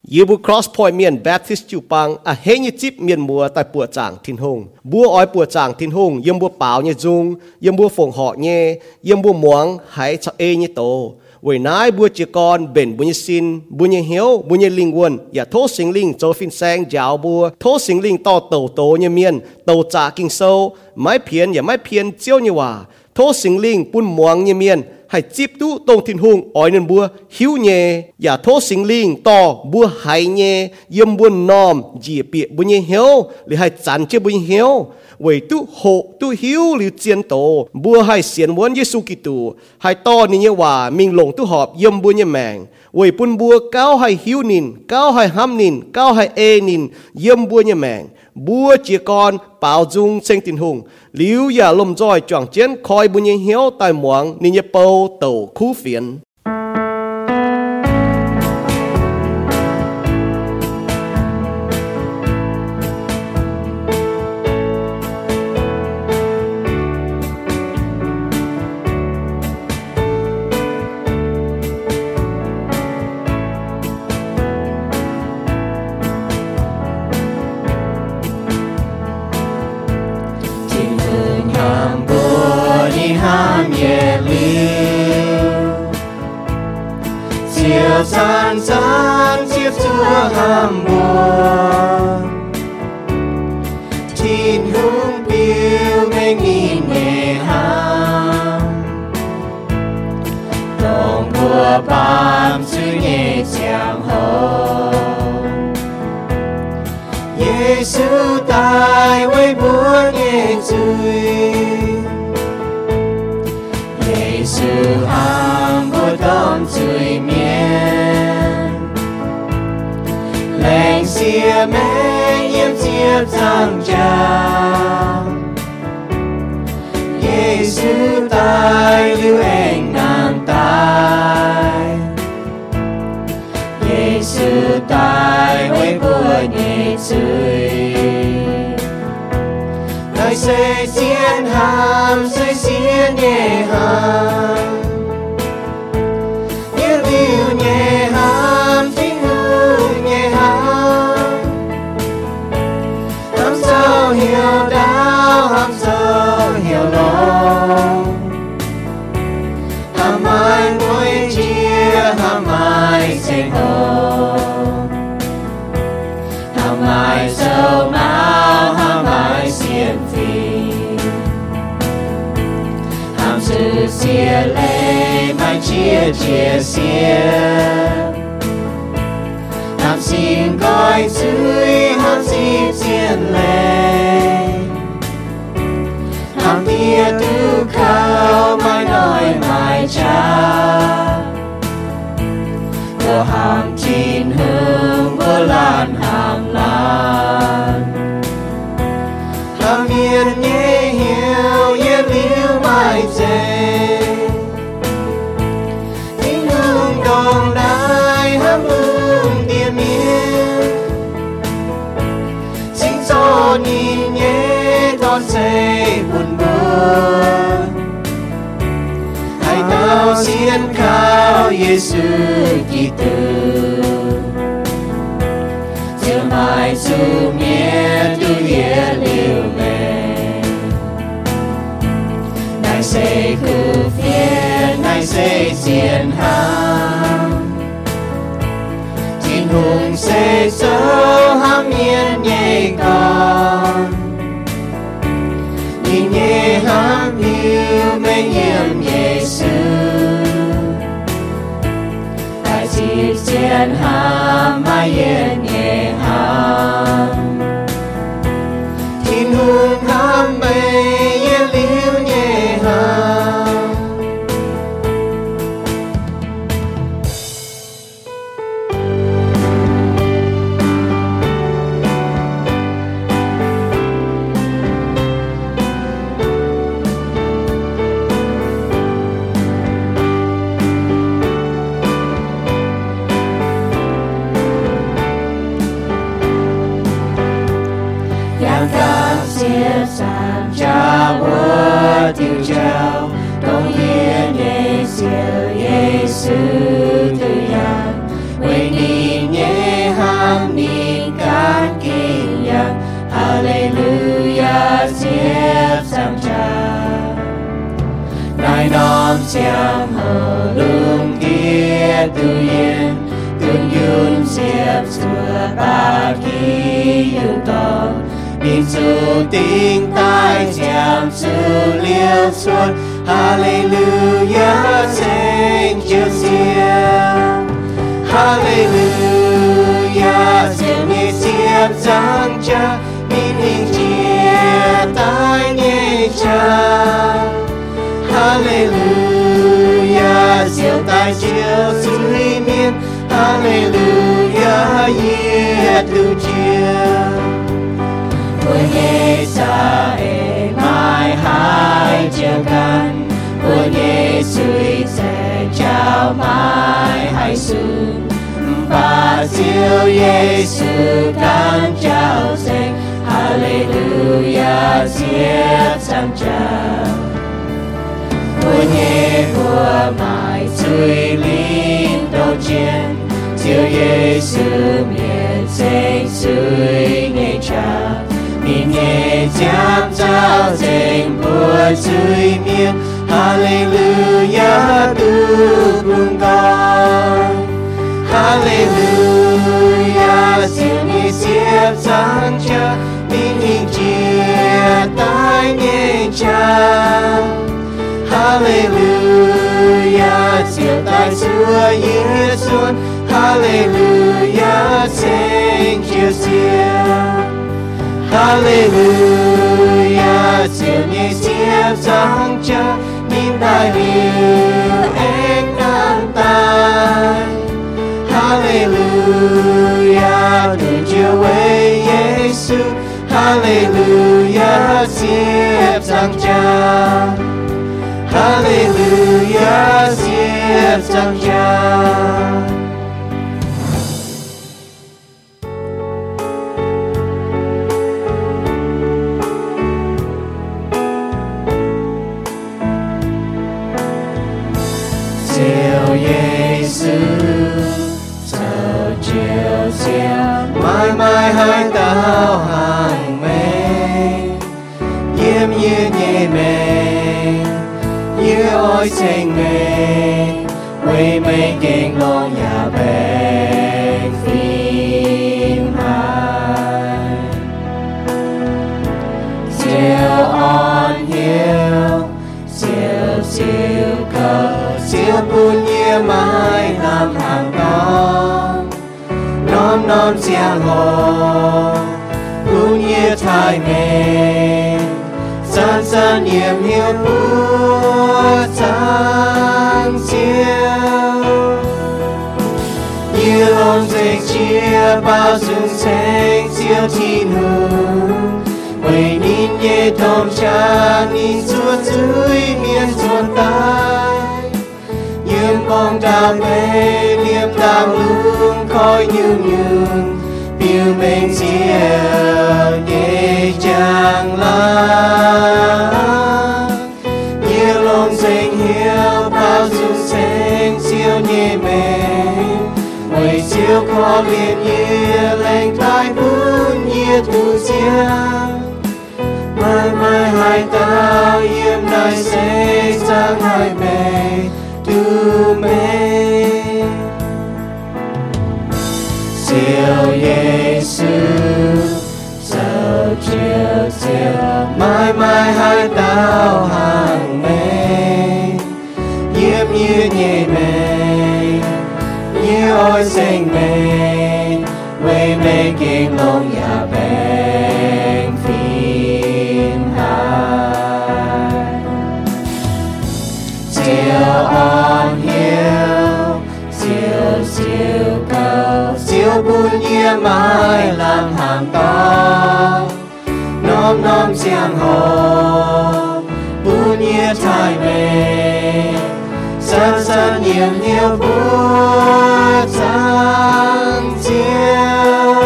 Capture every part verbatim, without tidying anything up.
Yêu bu Cross Point miền Baptist chịu bằng à hết như chip miền mùa tại bùa tràng thiên hùng bùa ói bùa tràng thiên hùng yếm bùa bảo như dung yếm bùa phồng họ nhé yếm bùa muang hãy cho ê như tổ với nái bùa chỉ con bền bùa như xin bùa như hiếu bùa như linh quân và thố sinh linh cho phiên sang giáo bùa thố sinh linh to tổ tổ như miền tổ trả kinh sâu mái phiền và mái phiền chiếu như hòa thố sinh linh bùn muang như miền hãy chip tu tông thiên hùng ói nên bùa hiếu nhẹ và thố sinh linh to bùa hay nhẹ yếm bùa nòm dì bịa bùa như hiếu li hãy chán chế bùa như hiếu为tu好tu hiếu liu chiến tổ bùa hai xiên muốn Giêsu Kitô hai to ni như hòa mình lồng tu họp yếm bùa như mèng为bùn bùa cao hai hiếu nín cao hai ham nín cao hai ê nín yếm bùa như mèng bùa chỉ con bảo dung sinh tình hùng liu ya lom joy choàng chiến khoi bùa như hiếu tai muang ni như bầu tổ khu phiền san san chiếc chúa ham buồn tin hương phiêu mênh nghìn nghề ham lòng của bám chữ nhẹ chàng hồng Giêsu tai với búa nhẹ chui Giêsu ham búa đom chui miên lệnh xia mê yếm chiếp giang trang Giêsu tai lưu anh nàng tai Giêsu tai với búa nhẹ chui lời xây xiên ham xây xiên nhẹ ham yêu liu nhẹ ham chính hương nhẹ ham ham sâu hiểu đau ham sâu hiểu lòng ham ai mỗi chia ham ai sẽ hồng ham ai sâu máu ham ai xiên phi ham sự chia lệ mai chia chia xiên ham xin gọi dưới ham xin xiên lệ ham tia tu cao mai nói mai cha của ham chín hương của lan ham lan ham yên nhẹ hiểu yên liu mai dê tiếng hương đồng đai ham hương tiền miên sinh gió nhìn nhẹ đón dây buồn buồn hãy tao xiên cao Giêsu Kitô chiều mai dù miên tu ye liu mê ngài xây khu phiên ngài xây xiên ham thiên hùng xây sâu ham miên nhẹ con nhìn nhẹ ham hiu mê nhiễm Giêsu ngài chỉ xiên ham mai yên nhẹ ham thiên hùng ham mê yên liu nhẹ ham cha búa tiêu trao đông yên nhẹ siêu Giêsu từ yan với nhìn nhẹ xiêm hờ lương kia tự nhiên tương yun xiêm xưa ba kỳ yêu tồn Bin su tinh tai xiêm sư liêu xuân Hallelujah sing chiều xiêm Hallelujah xiêm nghe xiêm giang cha Bin hình chia tai nghe cha Hallelujah diệu tai chiều dưới miên Hallelujah yeah từ chiều Ôi nghe xa ê mai hai chiều gần Ôi nghe suy sẽ chào mai hai sự Và diệu Giê-xu can chào sinh Hallelujah diệp sang chào Ôi nghe của mai suy linh đầu chiến Diệu Giê-xu miền sinh suy nghe chào Mình nghe giáp giao danh của suy miền Hallelujah tu cùng con Hallelujah diệu nghe diệp sang cha Mình hình chia tai nghe cha Hallelujah diệu tai xưa Giê-xu Hallelujah sing chiều xiêm Hallelujah diệu nghe diệp sang cha Min đại liều anh ngang tai Hallelujah từ chiều với Giê-xu Hallelujah diệp sang cha Hallelujah diệp sang cha Diệu Giê-xu giờ chiều xiêm mãi mãi hai tao hàng mê Diêm như nhẹ mê như ôi xanh mê Quê mê kinh long nhà bèn phim hai Diệu on hiếu Diệu siêu cầu Diệu buôn nhia mãi làm hàng con Nom nom giang hồ Buôn nhia thai mê San san niềm hiếu búa sáng chiều Như lông dịch chia bao dung xanh siêu thiên hùng Quầy nín nhẹ thom cha nín suốt dưới miền xuân tai Nhiễm bóng đào mê liêm đào lương khói nhung nhung Biêu mình chiều nhẹ chàng lá Như lông danh hiếu bao dung xanh siêu nhẹ mềm Quầy siêu khó liền nhẹ lành tai bún nhẹ thu riêng Mai mai hai tao yếm đại sẽ sang hai bề tu mê Diệu Giê-xu giờ chiều chiều mãi mãi hai tao hàng mê Yếm như nhẹ mê như ôi xanh mê Quê mê kinh long nhà bèn phim hai Diệu on hiếu Diệu siêu cầu Diệu buôn nhia mãi làm hàng to Nom nom giang hồ Buôn nhia thai mê San san nhiều hiếu búa sáng chiều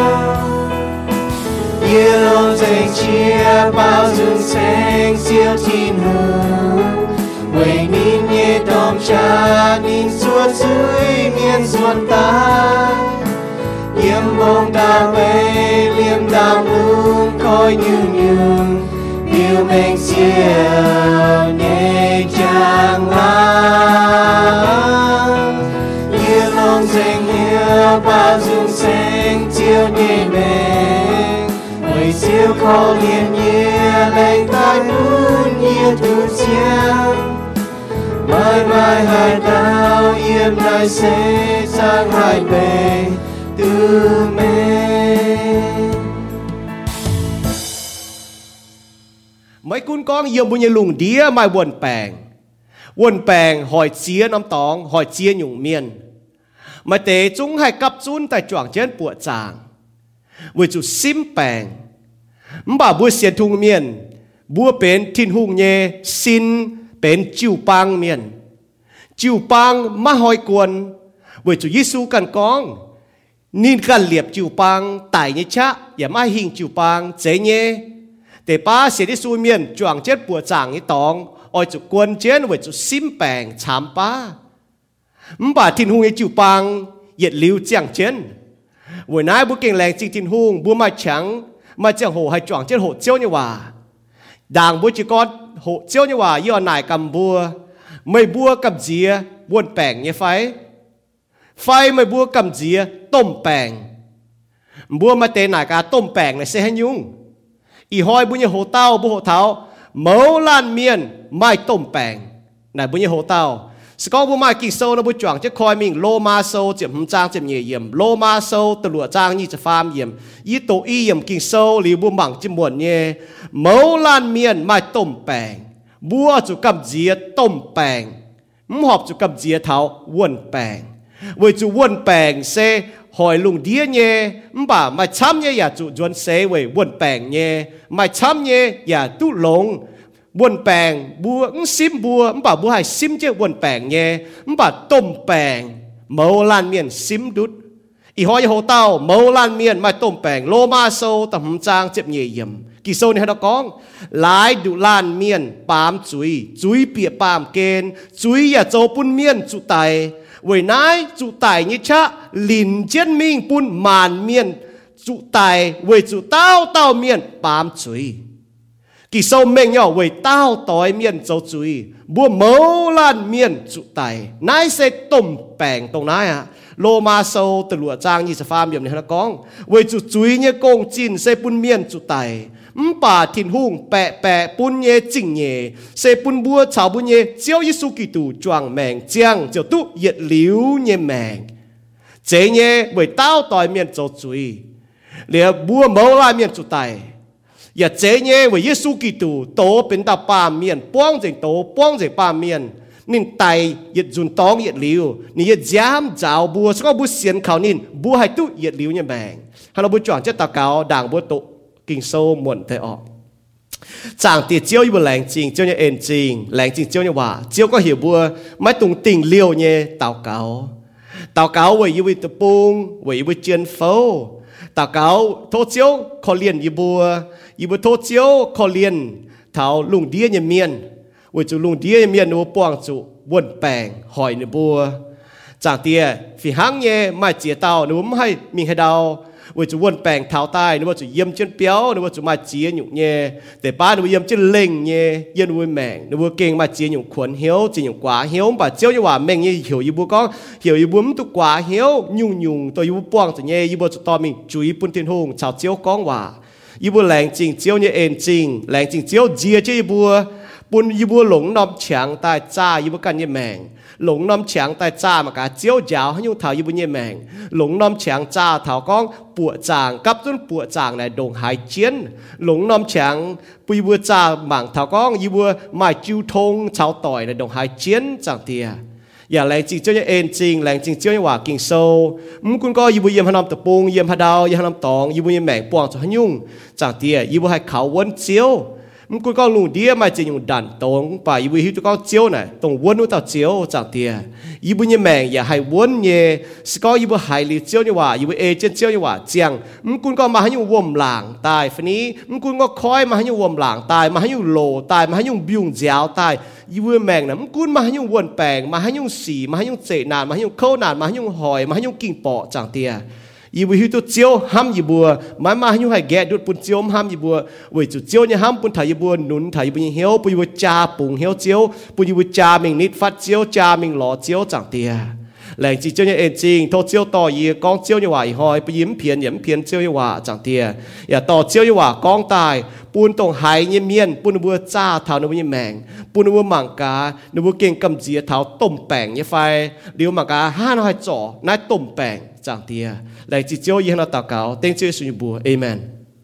Như lông danh chia bao dung xanh siêu thiên hùng Quầy nín nhẹ đom cha nín suốt dưới miền xuân tai Nhiễm bóng đào mê liêm đào lung khói nhung nhung Biêu mình siêu nhẹ chàng lá dung sáng chiếu nhẹ mềm Người siêu khó liền nhẹ lành tai muốn nhẹ thu chiang Mãi mãi hai đau yếm lại sẽ sang hai bề từ mê Mấy con con yêu bùn như lùng đĩa mai buồn bèng Buồn bèng hỏi chia nắm tóng hỏi chia nhung miên Mà tế chúng hay cặp chun tại choảng trên bụa chàng Với chú xím bèng Bà bùa xiên thùng miên Bùa bến thiên hùng nhé xin bến chiều bang miên Chiều bang mà hỏi quần Với chú Giêsu cần con Nên gần liệp chiều bang tại như chắc Và mai hình chiều bang chế nhé Để ba sẽ đi xui miền choàng chết bùa chàng như tòng Ôi chú quân chết với chú xím bèng chám ba Bà thiên hùng như chiều bang Yết lưu chẳng chết Với nãy bố kinh lành chính thiên hùng Bố mai trắng Mà chẳng hồ hay choàng chết hộ chiếu như hòa Đàng bố chỉ có hộ chiếu như hòa Yêu nải cầm bùa Mày bùa cầm dìa buồn bèng như phái Phái mày bùa cầm dìa tôm bèng Bùa mà tên nải cả tôm bèng này sẽ hay nhung Ý hỏi bố như hồ tao bố hồ tháo Mấu lan miên mai tôm bèng Này bố như hồ tao Sẽ có bố mai kinh sâu nó bố choàng chứ khói mình Lô ma sâu chìm hâm trang chìm nhẹ yểm Lô ma sâu từ lụa trang như chả phàm yểm Ý tổ y yểm kinh sâu Lý bố mảng chìm buồn nhé Mấu lan miên mai tôm bèng Bố chú cầm dìa tôm bèng Mũ họp chú cầm dìa tháo Quần bèng Với chú quần bèng sẽ hỏi lùng đĩa nhé Bà mày chăm nhé Yà chú dùn xế với quần bèng nhé Mày chăm nhé Yà tú lông Quần bèng Bùa ứng xím bùa Bà bùa hay xím chứ quần bèng nhé Bà tôm bèng Mâu lan miền xím đút Ý hỏi hồ tao Mâu lan miền mai tôm bèng Lô ma sâu tầm hâm trang chếp nhẹ yểm Kỳ sâu này hay đó con Lái đủ lan miền Bám chuối Chuối bịa bám kênh Chuối yà châu bún miền chú tài Với nãy chú tài như chắc Lìn chết mình bún màn miền Chú tài với chú tao tao miền Bám chuối Kỳ sâu mình nhỏ với tao tối miền châu chuối Bùa mấu lan miền chú tài Nãy sẽ tôm bèng tông nãy à Lô ma sâu từ lụa trang như sẽ phàm điểm này là con Với chú chuối như công chín sẽ bún miền chú tài Bà thiên hùng bẹ bẹ bún nhé chỉnh nhé Sẽ bún bùa chào bún nhé Chiếu Giêsu Kitô choàng mèng chiang Chiếu tú yết liu nhé mèng Chế nhé với tao tòi miền châu chuối Lìa bùa mẫu lại miền chú tài Yà chế nhé với Giêsu Kitô Tố bên ta ba miền Bóng dành tố bóng dành ba miền Nên tài yết dùn tóng yết liu Nên yết giám giáo bùa Sẽ có bùa xiên khảo nên Bùa hay tú yết liu nhé mèng Hà nó bùa choàng chết tà cáo đảng bùa tụ Kinh sâu muộn thế ọ Chẳng tiết chiếu như bùa lành trình Chiếu như ên trình Lành trình chiếu như hòa Chiếu có hiểu bùa Mấy tùng tình liêu như tào cáo Tào cáo với như bùi tập bùng Với như bùi chân phâu Tào cáo thô chiếu khó liền như bùa Như bùa thô chiếu khó liền Thảo lùng đĩa như miền Với chú lùng đĩa như miền Nó bóng chú buồn bèng hỏi như bùa Chẳng tiết Vì hăng như mai chìa tàu Nó bấm hay mình hay đau Với chú buồn bèng tháo tay Nếu mà chú yếm chân béo Nếu mà chú mai chia nhục nhé Để ba nếu mà yếm chân linh nhé Yên vui mẹng Nếu mà kinh mai chia nhục khuẩn hiếu Chỉ nhục quá hiếu Bà chiếu như hòa mình như hiểu như bố con Hiểu như bố tụ quá hiếu Nhung nhung tôi như bố bóng cho nhé Như bố chú to mình chú ý bún thiên hùng Chào chiếu con hòa Như bố lành trình chiếu như ên trình Lành trình chiếu dìa chứ như bố Bún như bố lũng nóm chẳng tay cha như bố cần như mẹng Lũng nóm chẳng tay cha mà cả chiếu giáo hay nhung thảo như bố như mẹng Lũng nóm chẳng cha thảo con bùa chàng cấp tuân bùa chàng này đồng hải chiến Lũng nóm chẳng bùi bùa cha mảng thảo con như bùa mai chiêu thông cháu tỏi này đồng hải chiến chẳng thìa Dạ lành trình chiếu như ên trình lành trình chiếu như hòa kinh sâu Mũ cũng có như bùi yếm hà nóm tập bông yếm hà đào yếm hà nóm tòng như bùi như mẹng buông cho hay nhung chẳng thìa như bùi hay khảo vấn chiếu Mình cũng có lùng đĩa mà chỉ dùng đàn tông Và ý bùi hiếu cho con chiếu này Tông vốn nó tao chiếu chẳng thìa Ý bùi như mẹng và hay vốn nhé Sẽ có ý bùi hải lý chiếu như hòa Ý bùi ê chân chiếu như hòa Chẳng Mình cũng có mà hay dùng vồm làng tài Phần ý Mình cũng có khói mà hay dùng vồm làng tài Mà hay dùng lồ tài Mà hay dùng biông giáo tài Ý bùi mẹng này Mình cũng mà hay dùng vốn bèng Mà hay dùng xỉ Mà hay dùng chệ nàn Mà hay dùng khâu nàn Mà hay dùng hỏi Mà hay dùng kinh bọ chẳng thìa Ý bùi hiếu tu chiếu ham ý bùa Mà mà hay dùng hay ghé đốt bùn chiếu ham ý bùa Vì chú chiếu như ham bùn thầy ý bùa Nún thầy ý bùi hiếu Bùi bùi cha bùn hiếu chiếu Bùi bùi cha mình nít phát chiếu Cha mình lọ chiếu chẳng tìa lệnh chỉ chiếu như ên chính thô chiếu tỏ ý con chiếu như hòa ý hỏi bởi yếm phiền yếm phiền chiếu như hòa chẳng tìa ya tỏ chiếu như hòa con tài buôn tông hải như miên buôn bùa cha thảo nó như mèng buôn bùa mảng cá nó bùa kiêng cầm dìa thảo tôm bèng như phai liu mảng cá ha nó hay trỏ nái tôm bèng chẳng tìa lệnh chỉ chiếu ý nó tạo cáo tên chiếu sự như bùa amen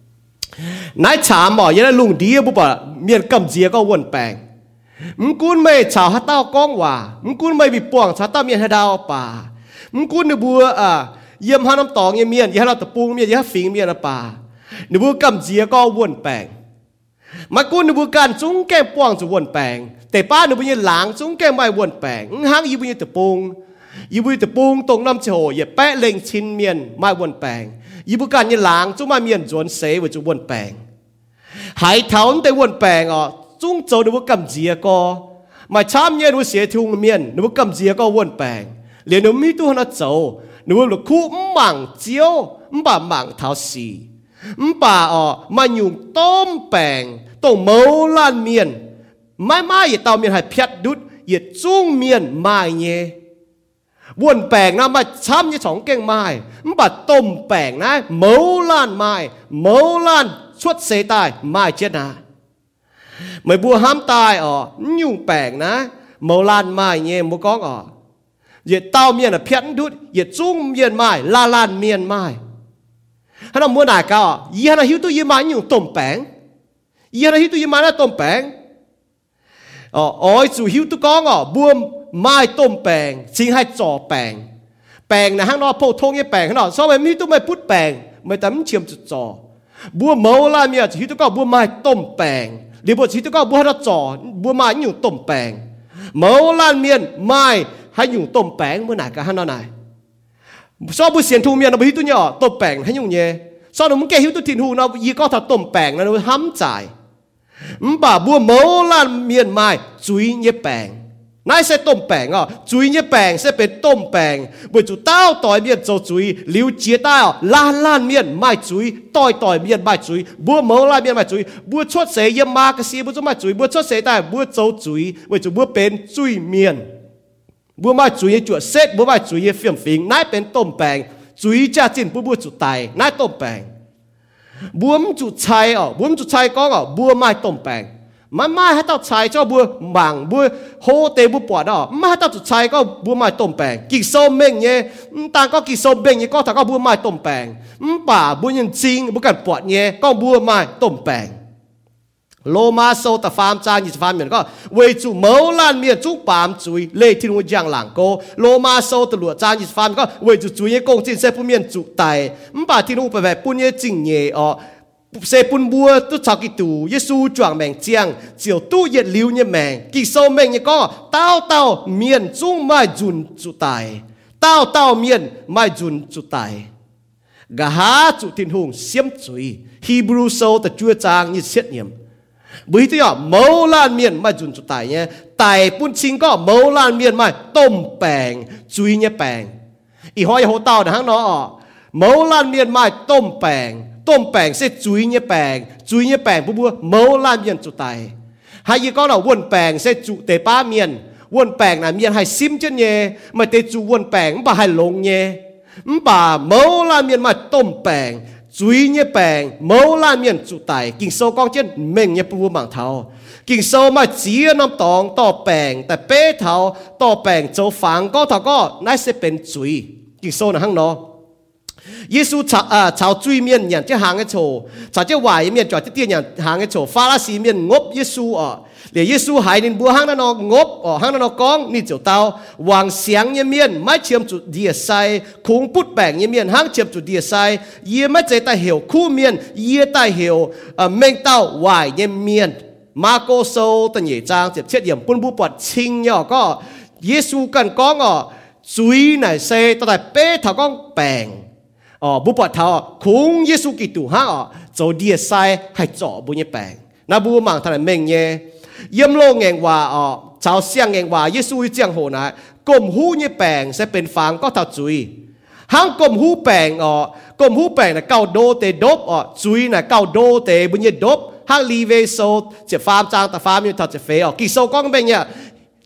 nái chạm mỏ như là lùng đĩa bùa bà miên cầm dìa có quần bèng mắm cuốn mày chào hát tao con hòa mắm cuốn mày bị buông chào tao miên hay đàoป่าmắm cuốn nó bùa à yếm haiน้ำตองyếm miên yếm haiเราตะปูmiên yếm haiฟิงmiênอะป่าnó bùa cầm dìaก็วนแปงมากุนnó bùaการจุ้งแก้มป้วงจะวนแปงแต่ป้าnóบùยหลังจุ้งแก้มไม่วนแปงหางยี่บùยตะปูยี่บùยตะปูตรงน้ำโฉย่าแปะเล็งชินเมียนไม่วนแปงยี่บùยการยี่หลังจุ้งมาเมียนจวนเสวจะวนแปงหายเท้าแต่วนแปงอ่ะจุ้งโจnó bùa cầm dìaก็มาช้ำเย็นnóเสียทุ่งเมียนnó bùa cầm dìaก็วนแปงเลี้ยงnóมีตัวnóโจnó bùaลูกคู่หมั่งเจียวบ่าหมั่งเท้าสีมป่าอ๋อมาอยู่ต้มแปงต้มเมาล้านเมียนไม่ไม่อย่าเตาเมียนให้เพียดดุดอย่าจุ้งเมียนไม่เงี้ยวนแปงนะมาช้ำยี่สองเก่งไม้มป่าต้มแปงนะเมาล้านไม้เมาล้านชดเสตายไม่เจ็ดนะไม่บัวห้ามตายอ๋อยุ่งแปงนะเมาล้านไม้เงี้ยมุก้องอ๋ออย่าเตาเมียนให้เพียดดุดอย่าจุ้งเมียนไม้ลาล้านเมียนไม้ฮันน่ะมัวหน้าก็ยี่ฮันน่ะหิวตัวยี่มาอยู่ต้มแปงยี่ฮันน่ะหิวตัวยี่มาน่ะต้มแปงอ๋ออ๋อจู่หิวตัวก้องอ๋อบวมไม้ต้มแปงชิงให้จ่อแปงแปงนะฮังนอโพทงยี่แปงฮันน่ะซ้อมไม่มีตัวไม่พูดแปงไม่แต่มันเชื่อมจุดจ่อบัวเมาล่าเมียหิวตัวก็บัวไม้ต้มแปงเดี๋ยวบัวหิวตัวก็บัวให้เราจ่อบัวไม้อยู่ต้มแปงเมาล่าเมียนไม้ให้อยู่ต้มแปงมัวหน้าก็ฮันน่ะไหนซ้อบุเสียนทูเมียนเราไปหิวตัวเนี่ยต้มแปงให้ยุ่งเย่ซ้อหนุ่มแกหิวตัวถิ่นหูเรายี่ก็ถ้าต้มแปงนะเราห้ำจ่ายมป่าบัวเมาล้านเมียนไม้จุยเย่แปงนายเสต้มแปงอ่ะจุยเย่แปงเสเป็นต้มแปงบัวจุเต้าต่อยเมียนโจจุยลิ้วเจียเต้าล้านล้านเมียนไม้จุยต่อยต่อยเมียนไม้จุยบัวเมาล้านเมียนไม้จุยบัวชดเสยมากระสีบัวจุไม้จุยบัวชดเสยได้บัวโจจุยบัวจุบัวเป็นจุยเมียนบัวไม้จุยจวดเซ็ตบัวไม้จุยเฟียมฟิงนายเป็นต้มแปงจุยจ้าจินบัวบัวจุตายนายต้มแปงบัวมจุชัยอ๋อบัวมจุชัยก็อ๋อบัวไม้ต้มแปงมันไม่ให้เต้าชัยเจ้าบัวหมังบัวโฮเตบัวปวดอ๋อไม่ให้เต้าจุชัยก็บัวไม้ต้มแปงกิโซเม่งเนี่ยต่างก็กิโซเม่งเนี่ยก็ถ้าก็บัวไม้ต้มแปงป่าบัวยังจริงบัวกันปวดเนี่ยก็บัวไม้ต้มแปงโลมาโซตฟาร์มจางยี่สิบฟาร์มเหมือนก็เวจูเมาล้านเมียนจุปามจุยเล่ที่นู่นยังหลังโกโลมาโซตลวดจางยี่สิบฟาร์มก็เวจูจุยเนี่ยกงจินเซปุ่นเมียนจุไตมป่าที่นู่นไปแบบปุ่นเนี่ยจริงเนี่ยอ๋อเซปุ่นบัวตุชาวกิตูเยซูจวงแมงเจียงเจียวตู้เย็ดลิ้วเนี่ยแมงกิโซแมงเนี่ยก็เต้าเต้าเมียนจุ้งไม่จุนจุไตเต้าเต้าเมียนไม่จุนจุไตกะหาจุทินหงเสียมจุยฮีบรูโซแต่จัวจางยี่เสียดเนี่ยบุยตัวเมาล้านเมียนไม่จุนจุตายเนี่ยไต่ปุ่นชิงก็เมาล้านเมียนไม่ต้มแปงจุยเนี่ยแปงอีหอยโหเต้านะฮังเนาะเมาล้านเมียนไม่ต้มแปงต้มแปงเสร็จจุยเนี่ยแปงจุยเนี่ยแปงบัวเมาล้านเมียนจุตายให้ยี่ก็เราวนแปงเสร็จจุเตป้าเมียนวนแปงนะเมียนให้ซิมเจนเนี่ยไม่เตจุวนแปงบ่ให้ลงเนี่ยบ่าเมาล้านเมียนไม่ต้มแปงจุยเนี่ยแปงเมาล้านเมียนจุไตกิ่งโซกองเช่นเม่งเนี่ยปูหมังเท้ากิ่งโซมาเจียน้ำตองต่อแปงแต่เป้เท้าต่อแปงโจฝังก็เท่าก็น่าจะเป็นจุยกิ่งโซนะฮังเนาะเยซูชาวอ่าชาวจุยเมียนอย่างจะหางไอโชชาวเจ้าไหวเมียนจอดที่เตี้ยอย่างหางไอโชฟาราสีเมียนงบเยซูอ่ะเดี๋ยวเยซูหายนินบัวหางนั่นงบอ่ะหางนั่นกองนี่เจ้าเตาวางเสียงเมียนไม่เชื่อมจุดเดียไซคงพุดแปงเมียนหางเชื่อมจุดเดียไซเยี่ยไม่ใจตาเหี่ยวคู่เมียนเยี่ยตาเหี่ยวเอ่อเมงเต้าไหวเมียนมาโกโซตันเหยจางเจ็บเช็ดเยี่ยมปุ่นบุปผาชิงเนี่ยก็เยซูกันกองอ่ะจุยไหนเซตั้งแต่เป้ถากองแปงอ๋อบุปผาเท้าคงเยซูกิตูฮะอ๋อโจเดียไซให้จ่อบุญเนี่ยแปงนาบูมังท่านเมงเนี่ยเยี่ยมโลงเองว่าอ๋อชาวเสียงเองว่าเยซูเจียงโหนะกลมหูเนี่ยแปงจะเป็นฟางก็เท่าจุยหางกลมหูแปงอ๋อกลมหูแปงน่ะเก้าโดเตดบอ๋อจุยน่ะเก้าโดเตบุญเนี่ยดบหางลีเวโซจะฟาร์มจางแต่ฟาร์มอยู่ทัดจะเฟอ๋อกิโซก้องเป็นเนี่ย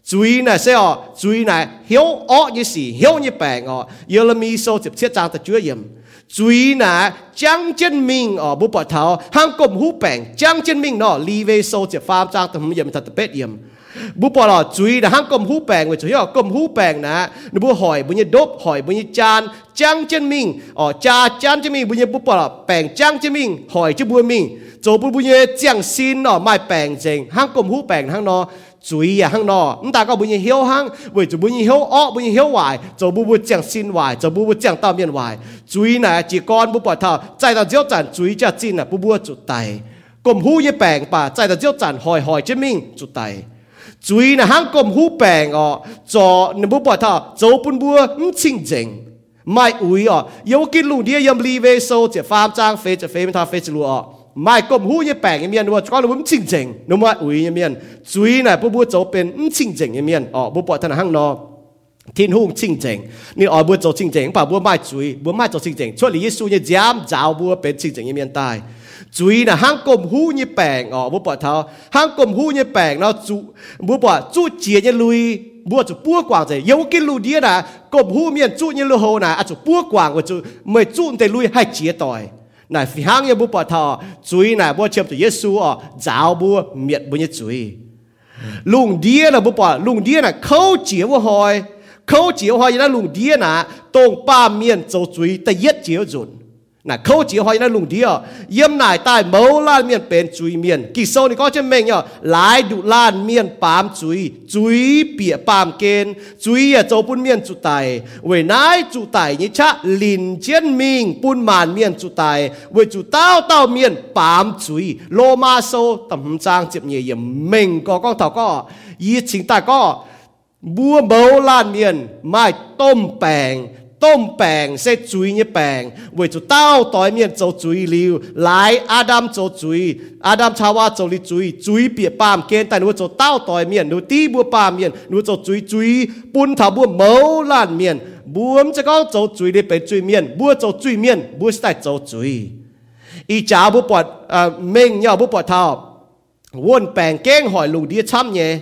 Chúi này sẽ ở Chúi này hiếu ó như xỉ hiếu như bèn ở Giê Rê Mi số chụp chiết trang ta Chúa yếm Chúi này trang chân mình ở bố bỏ thảo hang cùng hú bèn trang chân mình nó Li Vê số chụp phàm trang ta hum yếm ta tập bết yếm bố bỏ là Chúi là hang cùng hú bèn với Chúi ở cùng hú bèn nè nó bố hỏi bố như đốp hỏi bố như chan trang chân mình ở cha chan chân mình bố như bố bỏ là bèn trang chân mình hỏi chứ bố mình chỗ bố bố như giang xin ở mai bèn chênh hang cùng hú bèn hang nó Chúi à hang nọ, chúng ta có bao nhiêu hiếu hang, vì chỗ bao nhiêu hiếu ó, bao nhiêu hiếu hoài, chỗ bố bố chẳng xin hoài, chỗ bố bố chẳng tạo miền hoài. Chúi này chỉ con bố bỏ thảo, tại đó diếu chẳng chúi cho xin là bố bố chủ tài. Cùng hú như bèn bà, tại đó diếu chẳng hỏi hỏi chứ mình chủ tài. Chúi này hang cùng hú bèn ọ, chỗ bố bỏ thảo, chỗ bố bố không chinh dình. Mai ủi ọ, yếu kinh lùng đĩa yếm Li Vê sâu, chỉ phàm trang phê, chỉ phê mình thảo phê chỉ lùa ọ. Mai cùng hú như bèn như miền nó có nó cũng chinh chỉnh nó mai ủi như miền Chúi này bố bố cháu bên chinh chỉnh như miền ọ bố bỏ thân hang nó thiên hùng chinh chỉnh nên ọ bố cháu chinh chỉnh bà bố mai Chúi bố mai cháu chinh chỉnh cho lý Giêsu như giám giáo bố bên chinh chỉnh như miền tai Chúi này hang cùng hú như bèn ọ bố bỏ thao hang cùng hú như bèn nó chú bố bỏ chú chia như lui bố chú bố quảng gì yếu cái lù đĩa là cùng hú miền chú như lù hồ này à chú bố quảng của chú mày chú để lui hai chia tỏi này phi hang như bố bỏ thọ Chúi này bố chém từ Giêsu ở giáo bố miệt bố như Chúi lùng đĩa là bố bỏ lùng đĩa là khâu chiếu bố hỏi khâu chiếu hỏi là lùng đĩa là tông ba miền châu Chúi ta yết chiếu dồn là khâu chiếu hỏi là lùng đĩa yếm này tai mẫu lan miền bên Chúi miền kỳ sâu này có trên mình nhở lái đủ lan miền bám Chúi Chúi bịa bám kên Chúi ở châu bún miền chủ tài với nái chủ tài như cha lìn chiến mình bún màn miền chủ tài với chủ tao tao miền bám Chúi lô ma sâu tầm trang chụp nhẹ yếm mình có con thảo có ý chính tài có bua mẫu lan miền mai tôm bèng tôm bèng sẽ Chúi như bèng với chủ tao tỏi miền châu Chúi liu lái Adam châu Chúi Adam chào wa châu li Chúi Chúi bịa bám kên tại núi châu tao tỏi miền núi tí bua bám miền núi châu Chúi Chúi bún thảo bua mẫu lan miền buông cho con châu Chúi để bên Chúi miền bua châu Chúi miền bua tại châu Chúi ý cháu bua bọt mình nhau bua bọt thảo quân bèng kén hỏi lù đi chăm nhé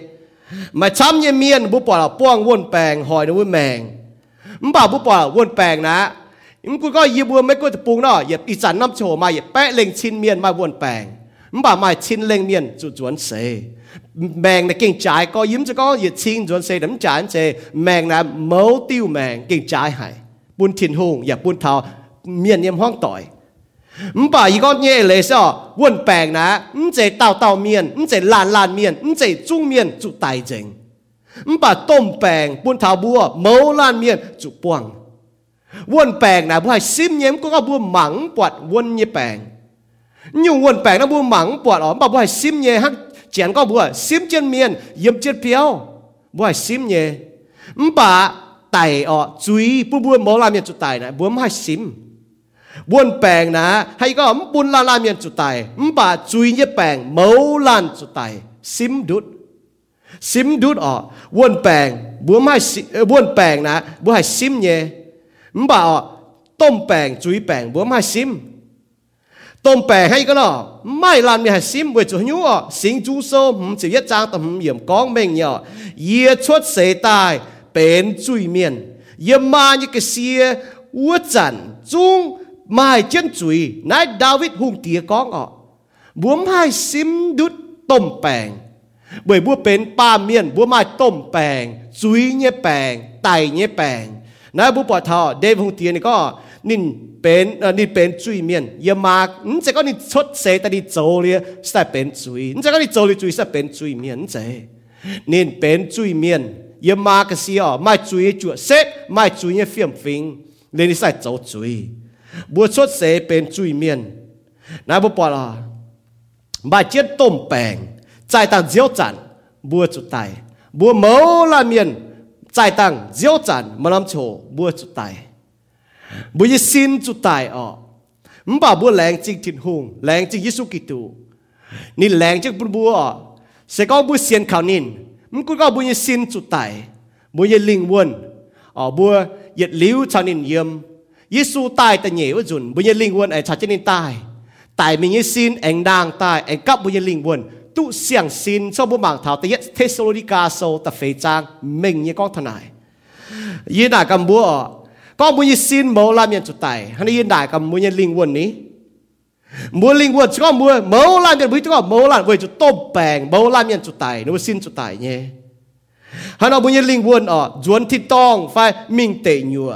mà chăm nhé miền bua bọt là buông quân bèng hỏi nó quân mèng mình bảo bố bỏ quân bèng ná mình cũng có gì bố mấy cô tập bùng đó dẹp ý sản năm chỗ mà dẹp bẽ lên chín miền mà quân bèng mình bảo mà chín lên miền chủ chuẩn xế mèng là kinh trái có yếm cho có dẹp chín chuẩn xế đấm trái xế mèng là mấu tiêu mèng kinh trái hải buôn thiên hùng dẹp buôn thảo miền yếm hoang tỏi mình bảo ý con nhẹ lấy sao quân bèng ná mình sẽ tàu tàu miền mình sẽ làn làn miền mình sẽ trung miền chủ tài chính mình bảo tôm bèng buôn thảo bùa mẫu lan miền chủ buông quân bèng này bùa hay sim nhém có bùa mắng bọt quân như bèng nhưng quân bèng nó bùa mắng bọt ở bảo bùa hay sim nhé hắc chén có bùa sim trên miền yếm trên phiếu bùa hay sim nhé mình bảo tài ở Chúi bùa bùa mẫu lan miền chủ tài này bùa hay sim buôn bèng nè hay có ấm buôn lan lan miền chủ tài mình bảo Chúi như bèng mẫu lan chủ tài sim đút sim đút ở buôn bèng bữa mai buôn bèng nè bữa hay sim nhé mình bảo tôm bèng Chúi bèng bữa mai sim tôm bèng hay cái nó mai làm như hay sim với chủ nhú ở sinh chú sâu không chỉ biết trang tầm hiểm con mình nhở yết xuất sế tài bên Chúi miền yết ma như cái xia uất chẩn chung mai chân Chúi nãy David hùng tía con ở bữa mai sim đút tôm bèng bởi búa bên ba miền búa mai tôm bèng Chúi nhé bèng tài nhé bèng nãy búa bỏ thọ David hùng tiền này có nín bên nín bên Chúi miền yếm mà nín sẽ có nín xuất xe tại đi châu liền sẽ bên Chúi nín sẽ có đi châu liền Chúi sẽ bên Chúi miền sẽ nín bên Chúi miền yếm mà cái gì ở mai Chúi chuột xét mai Chúi nhé phiền phình lên đi sẽ châu Chúi búa xuất xe bên Chúi miền nãy búa bỏ là mai chết tôm bèng trái tăng diếu chản bùa chủ tài bùa mẫu là miền trái tăng diếu chản mà làm chỗ bùa chủ tài bùa như xin chủ tài ở mình bảo bùa lẹng chính thiên hùng lẹng chính Giêsu Kitô nín lẹng chính bùa bùa sẽ có bùa xiên khảo nín mình cũng có bùa như xin chủ tài bùa như linh quân ở bùa yết liu cho nín yếm Giêsu tài ta nhảy ở dùn bùa như linh quân ở cho nín tài tài mình như xin anh đang tài anh cấp bùa như linh quân tụ xiang xin sau bữa mảng thảo tới Thessalonica sâu tập phê trang mình như con thằng này yên đại cầm búa con muốn như xin mẫu làm nhận chủ tài hay yên đại cầm muốn như linh quân ní muốn linh quân cho con muốn mẫu làm nhận với cho con mẫu làm với chủ tôm bèng mẫu làm nhận chủ tài nó xin chủ tài nhé hay nó muốn như linh quân ở duẩn thịt tong phải mình tệ nhựa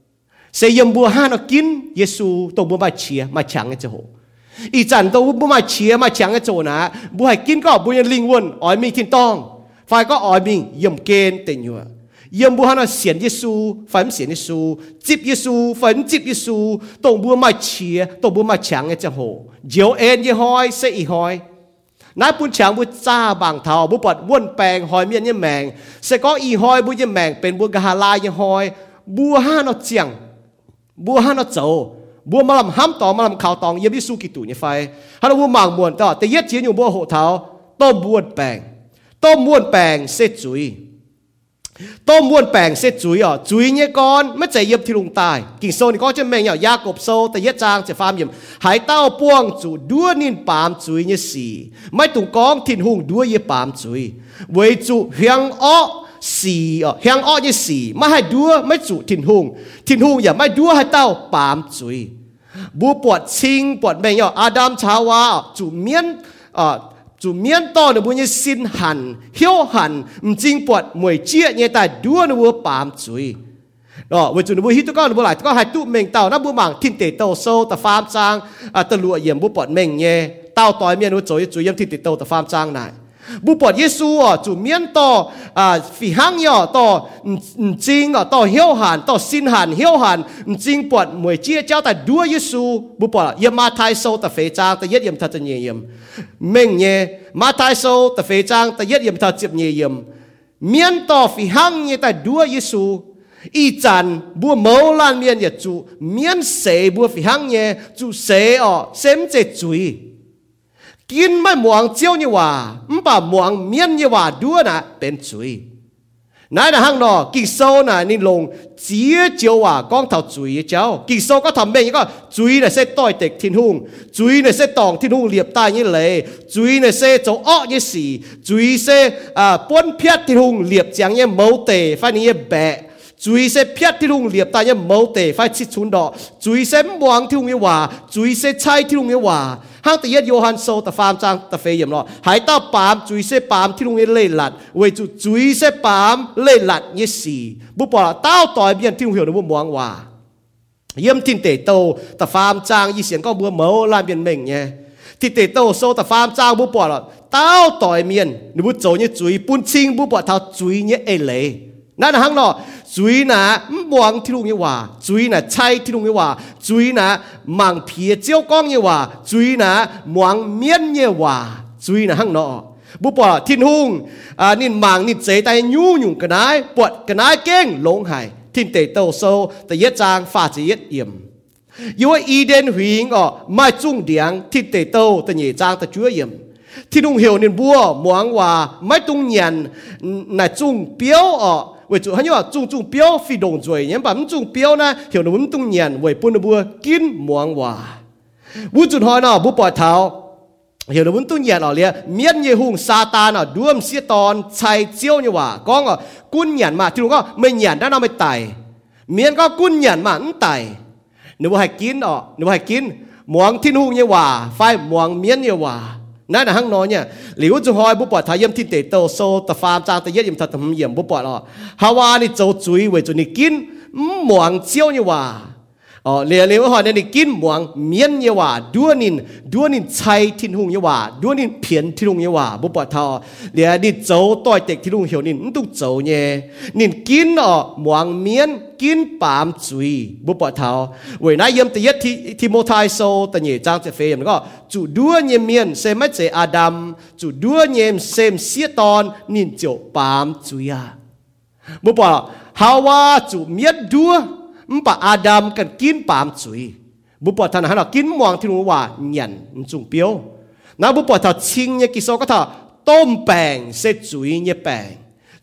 sẽ yếm bùa ha nó kín Giêsu tổ bùa mai chia mai chẳng cái chỗ ý chẳng tổ bùa mai chia mai chẳng cái chỗ nà bùa hay kín có bùa nhân linh quân ỏi mình thiên tong phải có ỏi mình yếm kên tệ nhựa yếm bùa ha nó xiển Giêsu phải xiển Giêsu chip Giêsu phải chip Giêsu tổ bùa mai chia tổ bùa mai chẳng cái chỗ diệu en như hoi sẽ ý hoi nãy bùn chẳng bùa cha bảng thảo bùa bọt quân bèng hoi miên như mèng sẽ có ý hoi bùa như mèngเป็นบวกฮาลายnhư hoi bùa ha nó chẳngบัวฮันเอาโจบัวมาลำห้ำต่อมาลำข่าวตองเยี่ยมที่สู้กิตุเนี่ยไฟฮันเอาบัวหมางมวนต่อแต่เย็ดเจียนอยู่บัวโหเท้าต้มบ้วนแปงต้มบ้วนแปงเสร็จจุยต้มบ้วนแปงเสร็จจุยอ่ะจุยเนี่ยก้อนไม่ใจเยี่ยมที่ลุงตายกิ่งโซนี่ก็จะแมงอย่างยากบโซแต่เย็ดจางจะฟาร์มเยี่ยมหายเต้าป้วงจุด้วนนินปามจุยเนี่ยสี่ไม่ตุ่งก้องทิ้นหุ่งด้วยเยี่ยปามจุยเวจุเฮียงอ้อสี่อ่ะเฮียงอ้อยี่สี่ไม่ให้ดัวไม่จุทิ้นหุ่งทิ้นหุ่งอย่าไม่ดัวให้เต้าปามจุยบัวปวดชิงปวดแมงอ่ะอาดัมชาวาจุเมียนอ่ะจุเมียนต่อเนี่ยบัวยี่สินหันเหี้ยวหันจริงปวดมวยเจี๊ยเนี่ยแต่ดัวเนี่ยบัวปามจุยอ๋อวันจุนบัวฮิตก็บัวไหลก็ให้ตู้เมงเต้าน้ำบัวหมางทิ้นเตะเต้าโซ่แต่ฟาร์มจางอ่ะตะลัวเยี่ยมบัวปวดเมงเนี่ยเต้าต่อยเมียนบัวจุยจุยเยี่ยมทิ้นเตะเต้าแต่ฟาร์มจางไหนบุปผาเยซูอ่ะจุเมียนต่ออ่าฝีหังย่อต่อจริงอ่ะต่อเหี้ยวหันต่อสินหันเหี้ยวหันจริงปวดมวยเจี๊ยเจ้าแต่ด้วยเยซูบุปผาเยี่ยมมาไทยโซแต่เฟจางแต่เย็ดเยี่ยมทัดเยี่ยมเม่งเย่มาไทยโซแต่เฟจางแต่เย็ดเยี่ยมทัดเจ็บเยี่ยมเมียนต่อฝีหังเย่แต่ด้วยเยซูอีจันบัวเมาลานเมียนเยจูเมียนเสบัวฝีหังเย่จูเสอ่ะเซมเจจุยกินไม่หมวงเจียวนี่ว่าไม่ป่าหมวงเมียนนี่ว่าด้วยนะเป็นจุยนายนะฮังนอกิโซน่ะนี่ลงเจียเจียวว่ากองเท่าจุยเจ้ากิโซก็ทำเป็นก็จุยเนี่ยเสต่อยเด็กทิ้งหุ่งจุยเนี่ยเสตองทิ้งหุ่งเหลียบใต้ยี่เลยจุยเนี่ยเสโจอ้อยี่สี่จุยเสอ่าป้นเพียรทิ้งหุ่งเหลียบเจียงยี่เมาเตะไฟนี่ยี่แบะจุยเสเพียรทิ้งหุ่งเหลียบใต้ยี่เมาเตะไฟชิดชุนดอจุยเสหมวงทิ้งหุ่งยี่ว่าจุยเสใช้ทิ้งหุ่งยี่ว่าห้างแต่เย็ดโยฮันโซแต่ฟาร์มจางแต่เฟยยมเนาะหายเต้าปามจุยเสปามที่ลุงเล่หลัดเวจุจุยเสปามเล่หลัดยี่สี่บุปผาเต้าต่อยเบียนที่ลุงเหี่ยวในบุมวงว่าเยี่ยมทินเตโตแต่ฟาร์มจางยี่เสียงก็บัวเมาลานเบียนเม่งเนี่ยทินเตโตโซแต่ฟาร์มจางบุปผาเต้าต่อยเมียนในบุโจเนี่ยจุยปุ่นชิงบุปผาเท้าจุยเนี่ยเอเลยนั่นห้างเนาะจุยนะมวงที่ลุงเนี่ยว่าจุยนะใช่ที่ลุงเนี่ยว่าจุยนะมังเพียเจียวก้องเนี่ยว่าจุยนะมวงเมียนเนี่ยว่าจุยนะห้างเนาะบุปผาทิ้นหุ่งอ่านินมังนินเจแต่ยูยุ่งกันได้ปวดกันได้เก่งลงหายทิ้นเตโตโซแต่เย็ดจางฝ่าจะเย็ดเอี่ยมอยู่ว่าอีเดนหิงก็ไม่จุ่งเดียงทิ้นเตโตแต่เย็ดจางแต่ชั่วเอี่ยมที่ลุงเหี่ยวนินบัวมวงว่าไม่ตุงเงียนในจุ่งเปี้ยวอ่ะ为主很有种种标非动作，人把我们种标呢，有的我们动人为本的不紧忙话，我准好呢不白头，有的我们动人哦咧，面也红撒旦啊，รวมเสียตอนใช้เจียวนี่ว่าก้องอ่ะกุนหยันมาที่ลุงก็ไม่หยันได้เราไม่ไต่เมียนก็กุนหยันมาอันไต่นึกว่าให้กินอ่ะนึกว่าให้กินหมวงที่หุ่งนี่ว่าไฟหมวงเมียนนี่ว่านั่นนะฮังน้อยเนี่ยหลิวจุฮอยบุปผาทายเยี่ยมที่เตโตโซตะฟาร์มจางตะเยี่ยมทัดทำเยี่ยมบุปผาล่ะฮาวานี่โจจุยเวจุนี่กินหมวงเจียวนี่ว่าอ๋อเลี้ยเลี้ยวหอยนี่กินหมวงเมียนนี่ว่าดัวนินดัวนินชัยทิ้งหุ่งนี่ว่าดัวนินเพียนทิ้งหุ่งนี่ว่าบุปผาทอเลี้ยนี่โจต่อยเด็กทิ้งหุ่งเหี่ยวนินตุ้งโจเนี่ยนินกินอ๋อหมวงเมียนกินปามจุยบุปผาทอเวนายเยี่ยมตะเยี่ยที่ที่โมทายโซตะเนี่ยจางจะเฟยมันก็จุดัวเนี่ยเมียนเซไม่เจอาดัมจุดัวเนี่ยเซมเสียตอนนินโจปามจุยาบุปผาฮาวาจุเมียนดัวมปะอาดัมกันกินปามจุยบุปผาท่านหันกินมองที่รู้ว่าหยันจุงเปียวนะบุปผาท่าชิงเนี่ยกิโซก็ท่าต้มแป้งเสจุยเนี่ยแป้งจ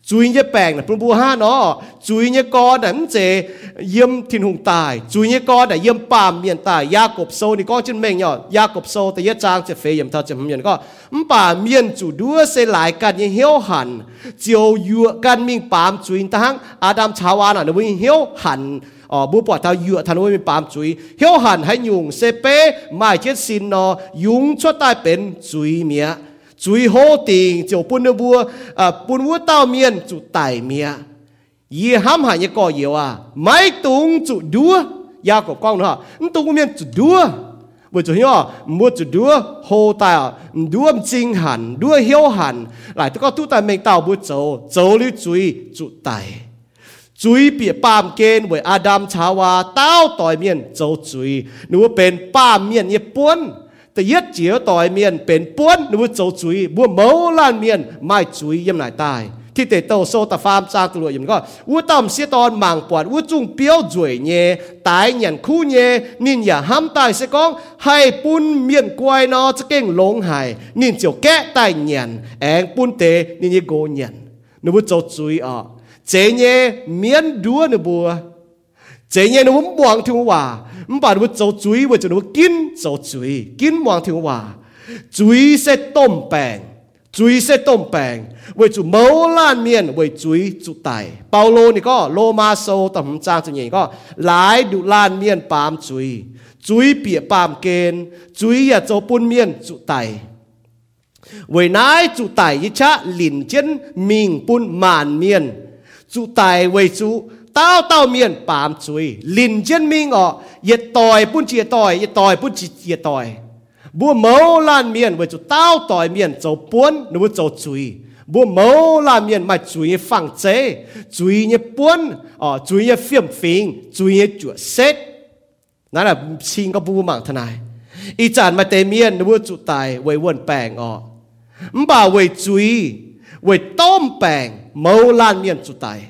chui nhé bèn là bùa ha nó chui nhé con là chế yếm thiên hùng tài chui nhé con là yếm pàm miền tài gia cộp sâu thì con chân mình nhở gia cộp sâu thì yết trang sẽ phê yếm thật chấm miền có bà miền chủ đua sẽ lạiกันnhư hiếu hẳn chiều dựaกันmình pàm chui tăng Adam chào an là nó mới hiếu hẳn ờ bố bỏ thao dựa thằng nó mới pàm chui hiếu hẳn hay dùng sẽ pê mai chết xin nó dùng cho tai bên chui mía chui hô tình chiều bún nước bùa à bún bùa tao miên chủ tài mía yi ham hại như cò nhiều à mấy tung chủ đua ya của con nữa tung miên chủ đua vừa chủ hiểu mua chủ đua hô tài à đua chính hẳn đua hiếu hẳn lại tôi có tu tài mình tao bùa châu châu lưu chui chủ tài chui bị pam kên với Adam chào à tao tỏi miên châu chui nếu bên pam miên như búnแต่ยึดเจียวต่อยเมียนเป็นป้วนหรือว่าโจจุยบัวเมาล้านเมียนไม่จุยยังไหนตายที่เตโตโซตาฟาร์มจางตลอดอย่างก็วัวต่ำเสียตอนมังปวดวัวจุงเปี้ยวจุยเย่ตายเหยียนคู่เย่นินอย่าห้ามตายเสียก้องให้ปุ้นเมียนกวยนอจะเก่งลงหายนินเจียวแก้ตายเหยียนแองปุ้นเตนินยี่โกเหยียนหรือว่าโจจุยอ่ะเจเย่เมียนดัวหรือบัวเจเย่หรือว่าบวงถึงว่า唔把你做水，或者你金做水，金望條話，水是凍餅，水是凍餅，為做冇爛面為水做大。保羅你個羅馬書第五章就言個，來ดู爛面ปาม水，水別ปามเกณฑ์水也做半面做大。為乃做大一切連真明半萬面，做大為做。tao tao miền bám chuối linh chân minh ọ yết tỏi bún chia tỏi yết tỏi bún chia tỏi bùa mẫu lan miền với chỗ tao tỏi miền chỗ buôn nó với chỗ chuối bùa mẫu lan miền mà chuối phẳng chế chuối như buôn ọ chuối như phiền phiền chuối như chuột xétนั่นแหละชิงก็บูมั่งทนายอีจานมาเตเมียนnó với chỗ tài vớiวนแป้งọมบ่าvới chuối vớiต้มแป้งมẫu lan miền chỗ tài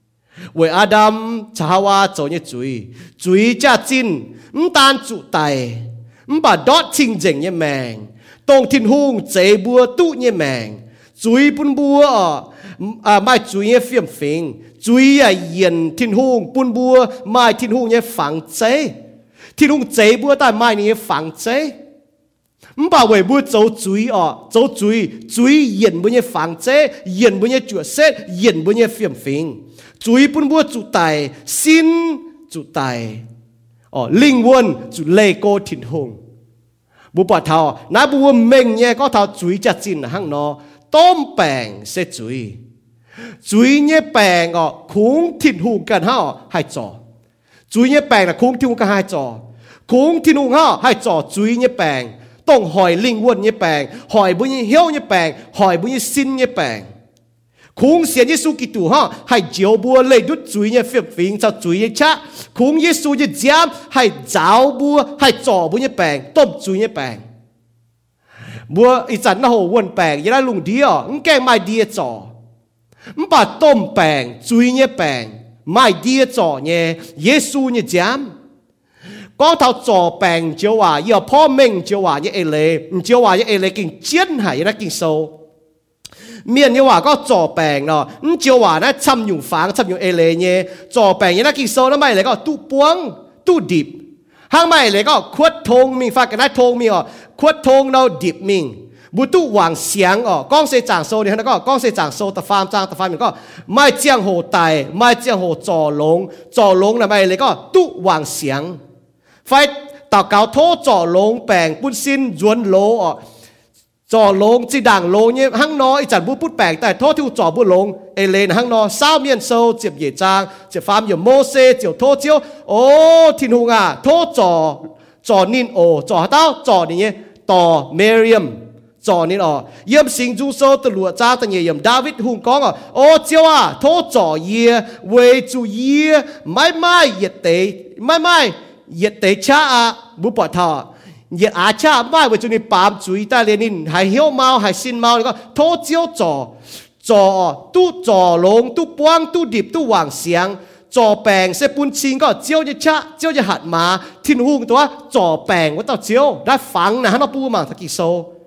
với Adam chào wa cho như chuối chuối cha chín唔单主tài唔把 đót chính chính như mèng tông thiên hùng chế bùa tụ như mèng chuối bún bùa à mai chuối như phiền phiền chuối à yên thiên hùng bún bùa mai thiên hùng như phẳng chế thiên hùng chế bùa tại mai như phẳng chế唔把为不走水哦，走水水演不呢防遮，演不呢着色，演不呢phiền phiền，水本不主大，心主大，哦，靈魂主累過天空，不把頭，那不明呢個頭水只進行咯，當病是水，水呢病哦，空天空กัน哈係做，水呢病啦，空天空กัน係做，空天空哈係做水呢病。ต้องหอยลิงวนยี่แปลงหอยบุญยี่เหี้ยวยี่แปลงหอยบุญยี่สิ้นยี่แปลงคุ้งเสียนยี่สูกิตูฮะให้เจียวบัวเลยดุดจุยยี่เฟียบฟิงจะจุยยี่ชะคุ้งยี่สูยี่เจียมให้เจ้าบัวให้จ่อบุญยี่แปลงต้มจุยยี่แปลงบัวอีจันน่ะโหวนแปลงยี่ได้ลุงเดียวมึงแกงไม่ดีจ่อมึงป่าต้มแปลงจุยยี่แปลงไม่ดีจ่อเนี่ยยี่สูยี่เจียมก็เท่าจ่อแปลงเจียวว่าอย่าพ่อเม่งเจียวว่าอย่าเอเล่เจียวว่าอย่าเอเล่กินเจียนหายนะกินโซเมียนเนี่ยว่าก็จ่อแปลงเนาะเจียวว่านะช้ำอยู่ฝังช้ำอยู่เอเล่เนี่ยจ่อแปลงอย่านะกินโซแล้วไม่เลยก็ตู้ปวงตู้ดิบห้างไม่เลยก็ขวดทงมิงฝากกันได้ทงมีอ๋อขวดทงเราดิบมิงบุตุหวังเสียงอ๋อก้องเสจางโซเนี่ยนะก็ก้องเสจางโซตะฟามจางตะฟามมันก็ไม่เจียงโหไตไม่เจียงโหจ่อลงจ่อลงนะไม่เลยก็ตู้หวังเสียงไฟตาเกาโทจ่อลงแปลงปุ้นสิ้นจวนโลอ่ะจ่อลงจีด่างโลเนี่ยห้างนออีจัดบุปุ้นแปลงแต่โทที่จ่อบุ้นลงเอเลนห้างนอเศร้าเมียนโซเจ็บเหยียดจางเจ็บฟาร์มอยู่โมเสเจียวโทเจียวโอ้ทินหงอ่ะโทจ่อจ่อนินโอจ่อเต้าจ่อนี่ต่อเมริยมจ่อนี่อ๋อเยี่ยมสิงจูโซตลัวจ้าตังเยี่ยมดาวิดหุงก้องอ่ะโอ้เจียวอ่ะโทจ่อเยี่ยเวจูเยี่ยไม่ไม่เหยียดเตะไม่ไม่เหยียดเตะชาบุปผาเหยียดอาชาไม่ว่าจะในปามจุยแต่เรนินหายเหี้ยวเมาหายสินเมาแล้วก็โทเจียวจ่อจ่อตู้จ่อลงตู้ป้วงตู้ดิบตู้หว่างเสียงจ่อแปลงเสปุนชิงก็เจียวจะชะเจียวจะหัดมาทิ้นหูตัวจ่อแปลงว่าต่อเจียวได้ฟังนะฮะน้าปูมังตะกี้โซ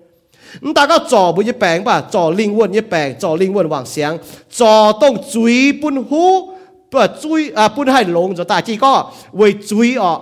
chúng ta có trò bùi như bèn bà trò linh quân như bèn trò linh quân hoàng sáng trò tông chuối bún hú và chuối à bún hai lồng cho ta chỉ có với chuối ở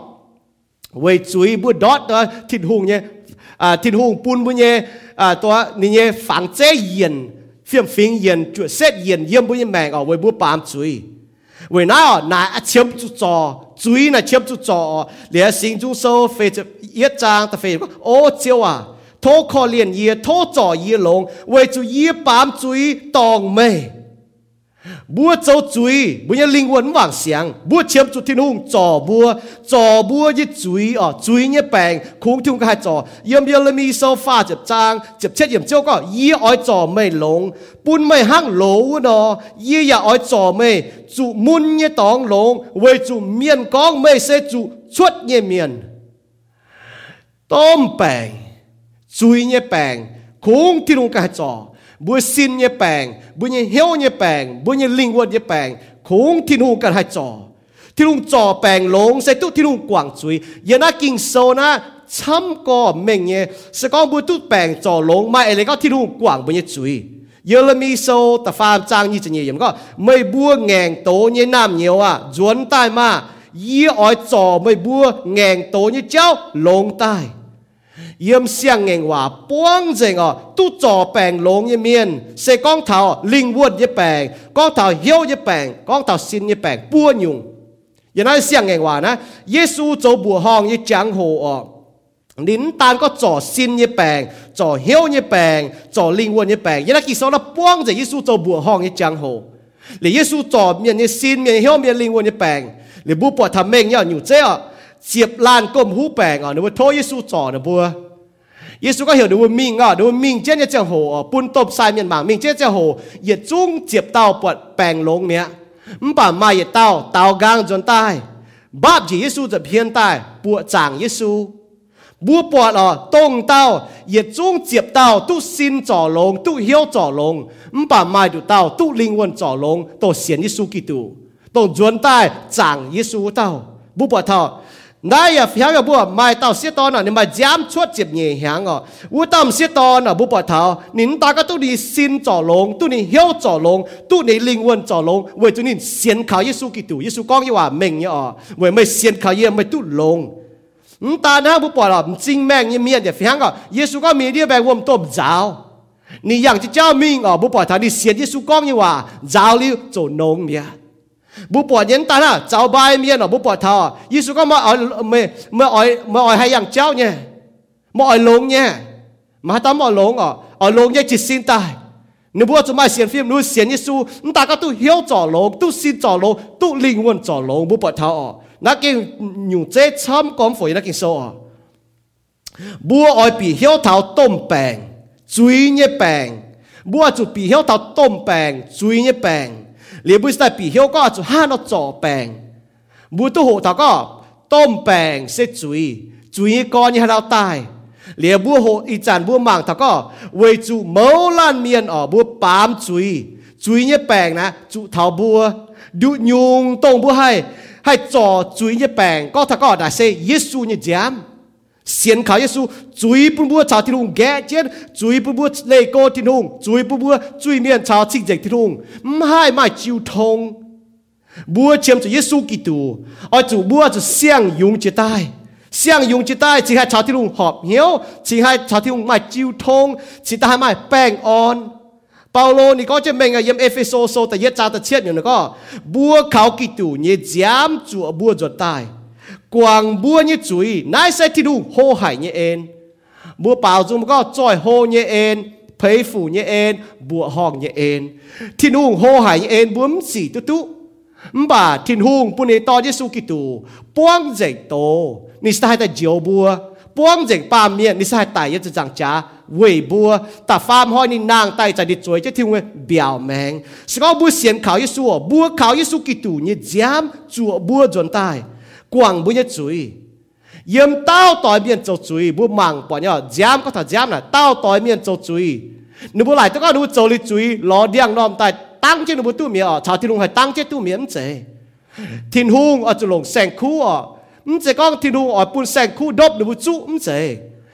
với chuối bún đót đó thịt hùng nhé à thịt hùng bún bún nhé àตัวนี่เนี่ยฝังเจ๊เย็นเฟียมฟิงเย็นจุดเซตเย็นเยี่ยมบุญแมงอ๋อไว้บุญปามจุยไว้น่าอ๋อนายเชื่อมจุดจอจุยน่ะเชื่อมจุดจอเหลือสิ่งจุดโซ่เฟจะเอียจางแต่เฟก็โอ้เจ้าอ่ะโทคอเลียนเยี่ยโทจ่อเยี่ยลงไว้จุยเยี่ยปามจุยตองไม่บัวเจ้าจุยบัวยังลิงวนหว่างเสียงบัวเชื่อมจุดที่นุ่งจ่อบัวจ่อบัวยี่จุยอ๋อจุยเนี่ยแปลงคุ้งทุ่งกายจ่อเยี่ยมเยี่ยมเลยมีโซฟาเจ็บจางเจ็บเช็ดเยี่ยมเจ้าก็ยี่อ้อยจ่อไม่ลงปุ่นไม่ห้างโหลเนาะยี่อย่าอ้อยจ่อไม่จุมุนเนี่ยตองลงไว้จุเมียนก้องไม่เสจุชวดเนี่ยเมียนต้มแปลงจุยเนี่ยแปลงคุ้งที่นุ่งกายจ่อบัวซินเนี่ยแปลงบัวเนี่ยเหี้ยวเนี่ยแปลงบัวเนี่ยลิงวัวเนี่ยแปลงคงที่นุ่งกันให้จ่อที่นุ่งจ่อแปลงลงใส่ตู้ที่นุ่งกวางจุยอย่าน่ากินโซนะช้ำก็เม่งเนี่ยสกองบัวตู้แปลงจ่อลงมาอะไรก็ที่นุ่งกวางบัวเนี่ยจุยเยอะเลยมีโซแต่ฟาร์มจางยี่จะเนี่ยยังก็ไม่บัวแงงโตเนี่ยน้ำเหนียวอ่ะจวนใต้มายี่อ้อยจ่อไม่บัวแงงโตเนี่ยเจ้าลงใต้เยี่ยมเสียงเงงว่าป้วงเจงอ่ะตู้จ่อแปลงลงยี่เมียนเสกก้องเท้าลิงวัวยี่แปลงก้องเท้าเหี้ยวยี่แปลงก้องเท้าซินยี่แปลงป้วนยุงอย่างนั้นเสียงเงงว่านะเยซูโจบัวห้องยี่จังโหอ่ะลิ้นตาลก็จ่อซินยี่แปลงจ่อเหี้ยวยี่แปลงจ่อลิงวัวยี่แปลงอย่างนั้นกี่โซนป้วงเจเยซูโจบัวห้องยี่จังโหหรือเยซูจ่อเมียนยี่ซินเมียนเหี้ยวเมียนลิงวัวยี่แปลงหรือบัวปวดทำเม่งเนี่ยอยู่เจ้าเจียบลานก้มหูแปลงอ่ะหรือว่าโทษเยซูจ่อนะบัวเยซูก็เห็นดูว่ามิงอ่ะดูว่ามิงเจ้าเนี่ยเจ้าโหปุ่นตบใส่เมียนหมางมิงเจ้าเจ้าโหเหยียดจุ้งเจ็บเต้าปวดแปลงลงเนี่ยมันป่ามาเหยียดเต้าเต้ากลางจนตายบาปจีเยซูจะเพี้ยนตายปวดจางเยซูบัวปวดอ่ะต้งเต้าเหยียดจุ้งเจ็บเต้าตู้ซินจ่อลงตู้เหี้ยวจ่อลงมันป่ามาดูเต้าตู้ลิงวนจ่อลงตัวเสียนเยซูกี่ตัวต้องจวนตายจางเยซูเต้าบัวปวดเท่านายอย่าเพียงกับบัวไม่เต่าเสียตอนน่ะนี่มาย้ำชวดเจ็บเหนียหางอ่ะวัวต่ำเสียตอนน่ะบุปผาเท้านินตาก็ตู้นี้ซินจ่อลงตู้นี้เหี้ยวจ่อลงตู้นี้ลิงวนจ่อลงเว้ยตู้นี้เสียนข่าวเยซูกี่ตัวเยซูก้องยี่ว่าเม่งเนี่ยอ่ะเว้ยไม่เสียนข่าวเยี่ยไม่ตู้ลงนินตานะบุปผาหรอจริงแม่งยี่เมียนอย่าเพียงก็เยซูก็มีเดียแบงวมต้มจ้าวนี่อย่างที่เจ้ามิงอ่ะบุปผาเท้านี่เสียนเยซูก้องยี่ว่าจ้าวลิ้วโจนงเนี่ยบุปผาเย็นตาน่ะเจ้าใบเมียนอ่ะบุปผาเท้าเยซูก็มาเอาเมื่อเมื่ออ้อยเมื่ออ้อยให้อย่างเจ้าเนี่ยมาอ้อยลงเนี่ยมาตั้มอ้อยลงอ่ะอ้อยลงเนี่ยจิตสินตายนึกว่าจะมาเสียนฟิล์มนู้นเสียนเยซูนั่นตาก็ตู้เหี้ยวจ่อลงตู้สินจ่อลงตู้ลิงวนจ่อลงบุปผาเท้าอ่ะนักเก่งอยู่เจ๊ช้ำก้อมฝอยนักเก่งโซ่อ่ะบัวอ้อยปีเหี้ยวเท้าต้มแป้งจุยเนี่ยแป้งบัวจุดปีเหี้ยวเท้าต้มแป้งจุยเนี่ยแป้งเหลียบุษได้ปีเหี้ยวก็จุห้านอจ่อแป้งบัวตู้หัวเท้าก็ต้มแป้งเสจุยจุยก้อนยี่ให้เราตายเหลียบัวหัวอีจันบัวมังเท้าก็เวจูเมาล้านเมียนอ๋อบัวปามจุยจุยเนี่ยแป้งนะจุเท้าบัวดูยุงตรงบัวให้ให้จ่อจุยเนี่ยแป้งก็เท้าก็ได้เซเยซูเนี่ยจามเสียนข่าวเยซูจุยปุ่นบัวชาวที่นุ่งแก่เจนจุยปุ่นบัวเลโก้ที่นุ่งจุยปุ่นบัวจุยเมียนชาวชิงเจกที่นุ่งไม่ให้ไม่จิวทงบัวเชื่อมจากเยซูกี่ตัวเอาจู่บัวจะเสี่ยงยุงจะตายเสี่ยงยุงจะตายจีให้ชาวที่นุ่งหอบเหี้ยวจีให้ชาวที่นุ่งไม่จิวทงจีตาให้ไม่แป้งอ่อนเปาโลนี่ก็จะเม่งอะยมเอเฟโซโซแต่เยจาตะเชียดอยู่นะก็บัวเขากี่ตัวเนี่ยย้ำจู่บัวจนตายกวางบัวเนี่ยจุยนายใส่ที่ดูโหหายเนี่ยเองบัวเปล่าจุมก็จ่อยโหเนี่ยเองเพยฝูเนี่ยเองบัวห้องเนี่ยเองที่นุ่งโหหายเนี่ยเองบัวมันสีตุ๊ตุ๊มบ่าที่นุ่งปุ่นในตอนเยซูกิตูป้วงเจกโตนี่สไตล์แต่เจียวบัวป้วงเจกปามเมียนี่สไตล์แต่ยัจะจังจ้าเว่ยบัวแต่ฟาร์มห้อยนี่นางไตจะดิจวยจะทิ้งไว้เบี่ยวแมงสก็บัวเสียนขาวเยซูบัวขาวเยซูกิตูเนี่ยย้ำจั่วบัวจนตายกวางบุญยจุยเยี่ยมเต้าต่อยเมียนเจ้าจุยบุมังปอนยอจามก็ถ้าจามน่ะเต้าต่อยเมียนเจ้าจุยนึกว่าหลายตัวก็นึกเจ้าลิจุยล้อเดียงน้อมตายตั้งเจ้านึกว่าตู้เมียอ่ะชาวที่ลุงให้ตั้งเจ้าตู้เมียมเจทินหุงอ่ะจะลงแสงคู่อ่ะมันจะก้องทินหุงอ่ะปุ่นแสงคู่ดบนึกว่าจุ้มเจ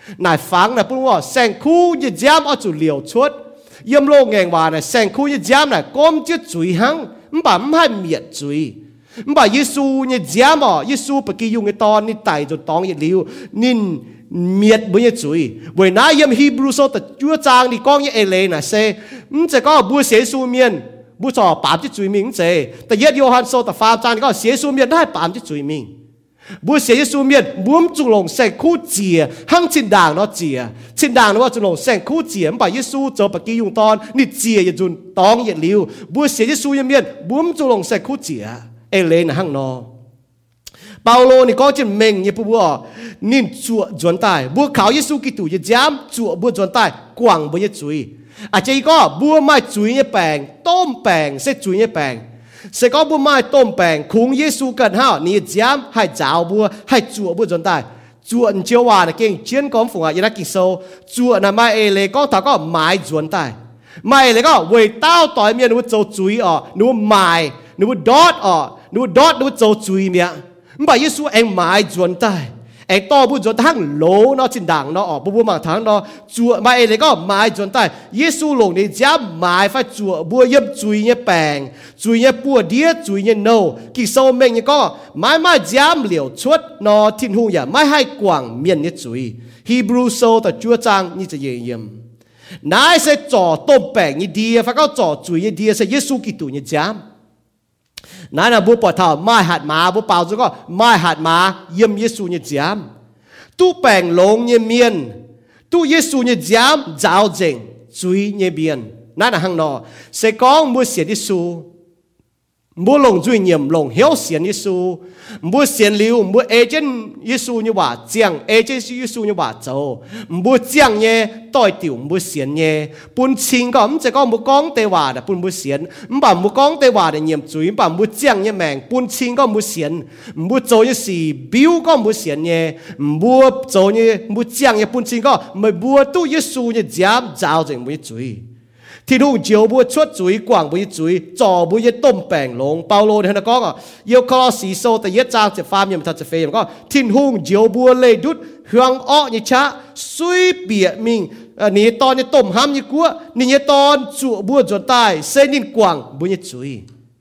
nài phẳng nài bún hoa sang khu như giám ở chủ liều chuột yếm lô ngàn hòa nài sang khu như giám nài com chứ chuối hăng bà hai miệt chuối bà Giêsu như giám ở Giêsu bởi kỳ dùng cái tòn nín tài rồi tóng như liều nín miệt bởi như chuối bởi ná yếm Hebrew sô ta chúa trang đi con như ele nà xe sẽ có bùa xế su miên bùa trò bám chứ chuối mình sẽ ta yết Yohan sô ta phàm trang có xế su miên hai bám chứ chuối mình bùa xế Giêsu miên bùm trung lồng sang khu chìa hăng trên đàng nó chìa trên đàng nó trung lồng sang khu chìa bà Giêsu cho bà kỳ dùng tòn nín chìa như dùn tóng như liều bùa xế Giêsu miên bùm trung lồng sang khu chìa ele nà hăng nó Paulo ni có trên mình như bùa nín chùa chuẩn tài bùa khảo Giêsu Kitô như giám chùa bùa chuẩn tài quảng bùa như chuối à chỉ có bùa mai chuối như bèng tôm bèng sẽ chuối như bèng sẽ có bùa mai tôm bèng khung Giêsu cần hao ni giám hay giáo bùa hay chùa bùa chuẩn tài chùa chiếu hòa là kinh chiến công phụng à như là kinh sâu chùa là mai ele có thảo có mai chuẩn tài mai ele có về tao tỏi miệng nó châu chuối ở nó mai nó đót ở nó đót nó châu chuối miệng bà Giêsu anh mãi chuẩn tài anh to bu chuẩn thang lố nó trên đảng nó ở bu bu mảng thang nó chùa mà anh lấy có mãi chuẩn tài Giêsu lồng này dám mãi phải chùa bua yếm chui nhé bèng chui nhé bua đĩa chui nhé nâu kỳ sâu mình như có mãi mãi dám liều chuốt nó thiên hùng ya mãi hai quảng miền nhé chui Hebrew sâu ta chúa trang như thế yếm nãy sẽ trò tôm bèng như đĩa phải có trò chui như đĩa sẽ Giêsu Kitô như dám nãy là bố bỏ thảo mai hạt má bố bảo cho có mai hạt má yếm Giêsu như giám tu bèng lông như miên tu Giêsu như giám giáo dình chuối như biên nãy là hăng nọ sẽ có mua xiên Giêsu mua lồng duy nhiệm lồng hiếu xiên Giêsu mua xiên liu mua agent Giêsu như bà chiang agent Giêsu như bà châu mua chiang nhé tỏi tiểu mua xiên nhé bún chín có sẽ có mua con tê hòa là bún mua xiên bà mua con tê hòa là nhiệm chuối bà mua chiang nhé mèng bún chín có mua xiên mua châu như xì biếu có mua xiên nhé mua châu như mua chiang nhé bún chín có mà mua tu Giêsu như giám giáo dình mua chuối thiên hùng chiếu bùa chuốt chuối quảng bùa chuối trò bùa tôm bèng lông Paulo thì nó có à yêu Colossi sô tại yết trang sẽ phàm nhầm thật sẽ phê có thiên hùng chiếu bùa lê đút hương ọ như cha suy bịa mình ní to như tôm ham như cua ní như to trụ bùa chuẩn tài xây nên quảng bùa chuối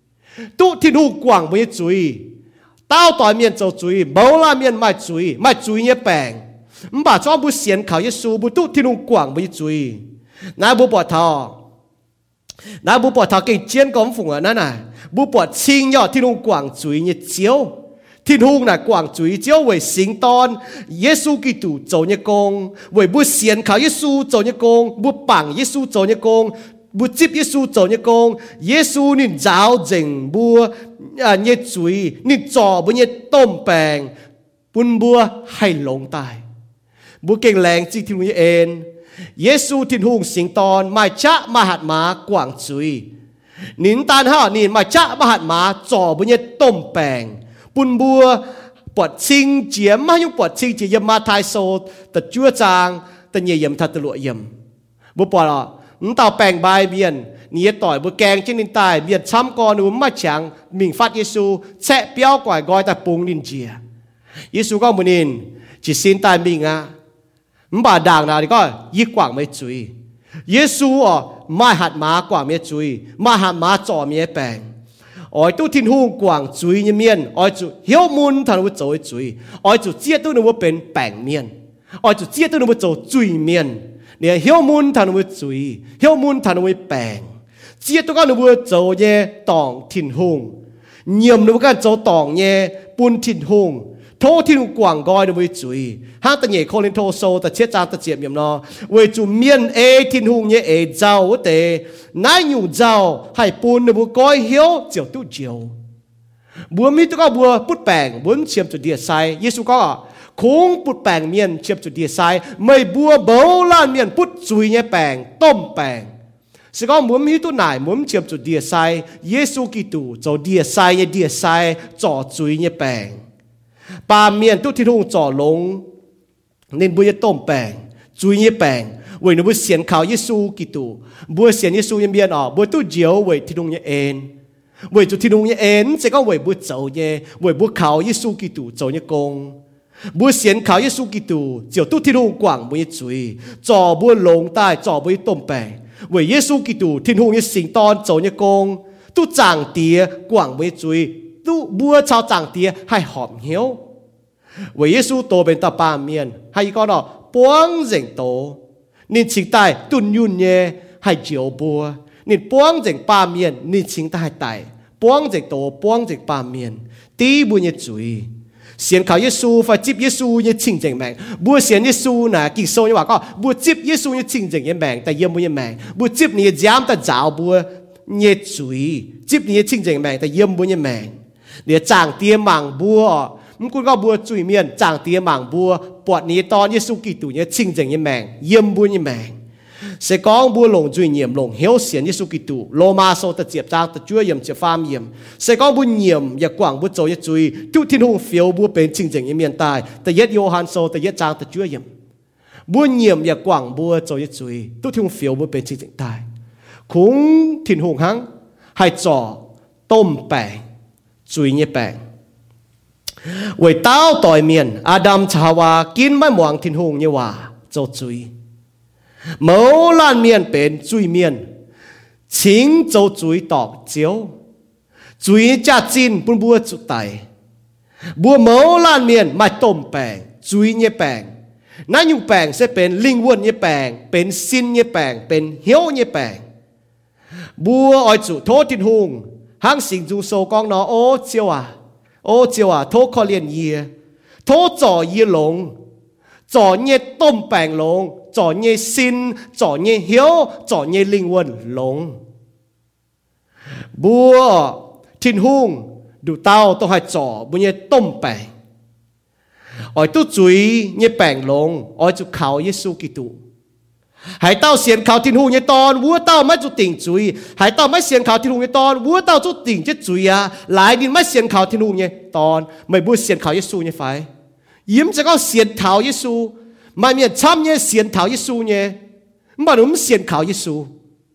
tụ thiên hùng quảng bùa chuối tao tỏi miền châu chuối bầu la miền mai chuối mai chuối như bèng bà cho bùa xiên khảo Giêsu bùa tụ thiên hùng quảng bùa chuối nãy bùa bỏ thọ nãy bố bỏ thảo kinh chiến công phụng ởนั่นน่ะbố bỏ chiên nhỏ thiên hùng quảng chuối như chiếu thiên hùng là quảng chuối chiếu về sinh tòn Giêsu Kitô走như công về bố xiên khảo Giêsu走như công bố bằng Giêsu走như công bố chip Giêsu走như công Giêsu nín giáo dình bố à như chuối nín trò bố như tôm bèng bún bố hay lông tài bố kinh leng chỉ thiên hùng như en Giêsu thiên hùng sinh tòn mai cha ma hạt má quảng chuối nín tan ha nín mai cha ma hạt má trò bữa nhật tôm bèng bún bùa bọt chiên chiếm mà nhung bọt chiên chỉ yếm ma thai sô tật chúa trang tật nhẹ yếm thật tật lụa yếm bố bỏ là nắm tàu bèng bài biên nhẹ tỏi bố kèng trên nín tài biên chăm con núm mà chẳng mình phát Giêsu sẽ béo quải gói ta bùng nín chìa Giêsu có một nín chỉ xin tài mình à bà đàng nào thì có y quảng mấy chuối Giêsu ở mai hạt má quảng mấy chuối mai hạt má trò mấy bèng ôi tu thiên hùng quảng chuối như miên ôi chủ hiếu môn thằng nó trôi chuối ôi chủ chia tu nó bên bèng miên ôi chủ chia tu nó trôi chuối miên nè hiếu môn thằng nó chuối hiếu môn thằng nó bèng chia tu cái nó trôi nhé tòng thiên hùng nhiệm nó cái trôi tòng nhé bún thiên hùng thô thiên hùng quảng gọi nó với chuối hát ta nhảy Cô-linh thô sâu ta chết trang ta chiếm nhầm nó với chủ miền ê thiên hùng nhé ê giàu tê nãy nhủ giàu hay bún nó bùa coi hiếu chiều tu chiều bùa mi tu có bùa bút bèng bún chiếm chủ địa sai Giêsu có khung bút bèng miền chiếm chủ địa sai mày bùa bấu lan miền bút chuối nhé bèng tôm bèng sẽ có muốn mi tu nải muốn chiếm chủ địa sai Giêsu Kitô cho địa sai nhé địa sai cho chuối nhé bèng bà miền tu thiên hùng trò lông nên bùa tôm bèng chuối như bèng vậy nó bùa xiên khảo Giêsu Kitô bùa xiên Giêsu như miền ở bùa tu diếu vậy thiên hùng như en vậy tu thiên hùng như en sẽ có vậy bùa dầu như vậy bùa khảo Giêsu Kitô dầu như công bữa xiên khảo Giêsu Kitô chiều tu thiên hùng quảng bữa chuối trò bữa lồng tai trò bữa tôm bè với Giêsu Kitô thiên hùng như sinh ton trò như công tu chẳng tía quảng bữa chuối tu bữa chào chẳng tía hay hòm hiếu với Giêsu tổ bên ta ba miền hay con đó buông dành tổ nên chính tài tuân nhún nhẹ hay chiều bùa nên buông dành ba miền nên chính tài tài buông dành tổ buông dành ba miền tí bùa như chuối xiên khảo Giêsu phải tiếp Giêsu như chính chính mạng bùa xiên Giêsu nè kinh sâu như vậy có bùa tiếp Giêsu như chính chính như mạng tại yếm bùa như mạng bùa tiếp như giám ta giáo bùa như chuối tiếp như chính chính mạng tại yếm bùa như mạng để chẳng tiêm mảng bùa mình cũng có bùa chuối miền chẳng tiêm mảng bùa bọt ní to Giêsu Kitô như chính chính như mạng yếm bùa như mạng sẽ có bùa lồng duy nhiệm lồng hiếu xiên Giêsu Kitô lô ma sâu ta diệp trang ta chúa yếm chúa phàm yếm sẽ có bùa nhiệm và quảng bùa châu như chuối tu thiên hùng phiếu bùa bên chính chính như miền tài ta yết Gioan sâu ta yết trang ta chúa yếm bùa nhiệm và quảng bùa châu như chuối tu thiên hùng phiếu bùa bên chính chính tài cũng thiên hùng hăng hay trò tôm bè chuối như bè với tao tỏi miền Adam Chawa kín mai muang thiên hùng như hòa châu chuối mẫu lan miền bên chuối miền chính châu chuối tọc chiếu chuối cha chín bún bùa chút tài bùa mẫu lan miền mai tôm bèng chuối như bèng nãy nhung bèng sẽ bên linh quân như bèng bên xin như bèng bên hiếu như bèng bùa oi chủ thô thiên hùng hang sinh dung sâu con nó ô chiếu à ô chiếu à thô khó liền yê thô trò yê lồng trò như tôm bèng lồng trò như xin trò như hiếu trò như linh quân lồng bùa thiên hùng đủ tao tôi hay trò bùa như tôm bèng ôi tu chuối như bèng lồng ôi chú khảo Giêsu Kitô hãy tao xiên khảo thiên hùng như ton bùa tao mới chú tỉnh chuối hãy tao mới xiên khảo thiên hùng như ton bùa tao chú tỉnh chết chuối à lại đi mới xiên khảo thiên hùng như ton mày bùa xiên khảo Giêsu như phải yếm sẽ có xiên thảo Giêsu mà miền chăm như xiên thảo Giêsu như mà đúng xiên khảo Giêsu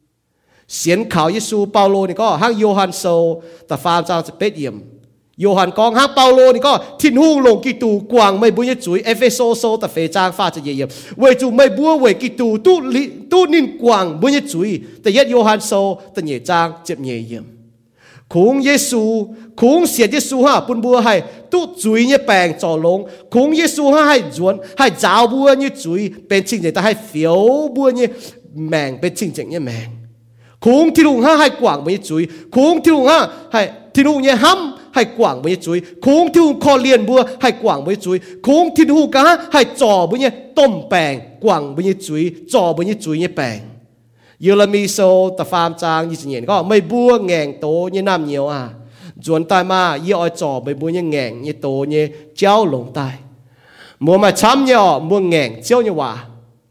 xiên khảo Giêsu Paulo này có hang Gioan sâu ta phàm trang sẽ bết yếm Gioan con hang Paulo này có thiên hùng lồng Kitô quảng mày bùa như chuối Epheso sâu ta phê trang pha cho yếm vậy chú mày bùa vậy Kitô tu li tu nín quảng bùa như chuối ta yết Gioan sâu ta nhẹ trang chép nhẹ yếm khung Giêsu khung xiên Giêsu ha bún bùa hay tu chuối như bèng trò lồng khung Giêsu ha hay duan hay giáo bùa như chuối bên chính chính ta hay phiếu bùa như mèng bên chính chính như mèng khung thiên hùng ha hay quảng bùa như chuối khung thiên hùng ha hay thiên hùng như hăm hay quảng bùa như chuối khung thiên hùng kho liền bùa hay quảng bùa như chuối khung thiên hùng cá hay trò bùa như tôm bèng quảng bùa như chuối trò bùa như chuối như bèng yêu là mi sâu ta phàm trang như thế này có mấy bùa ngẹn tố như nam nhiều à chuẩn tai mà yêu ai trò mấy bùa như ngẹn như tố như chéo lồng tai mua mà chăm nhau mua ngẹn chéo như hòa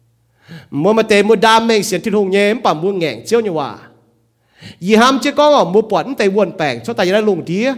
mua mà tê mua đam mê xiên thiên hùng nhé bà mua ngẹn chéo như hòa y ham chứ có ở mua bẩn tay buồn bèng cho tay ra lùng tía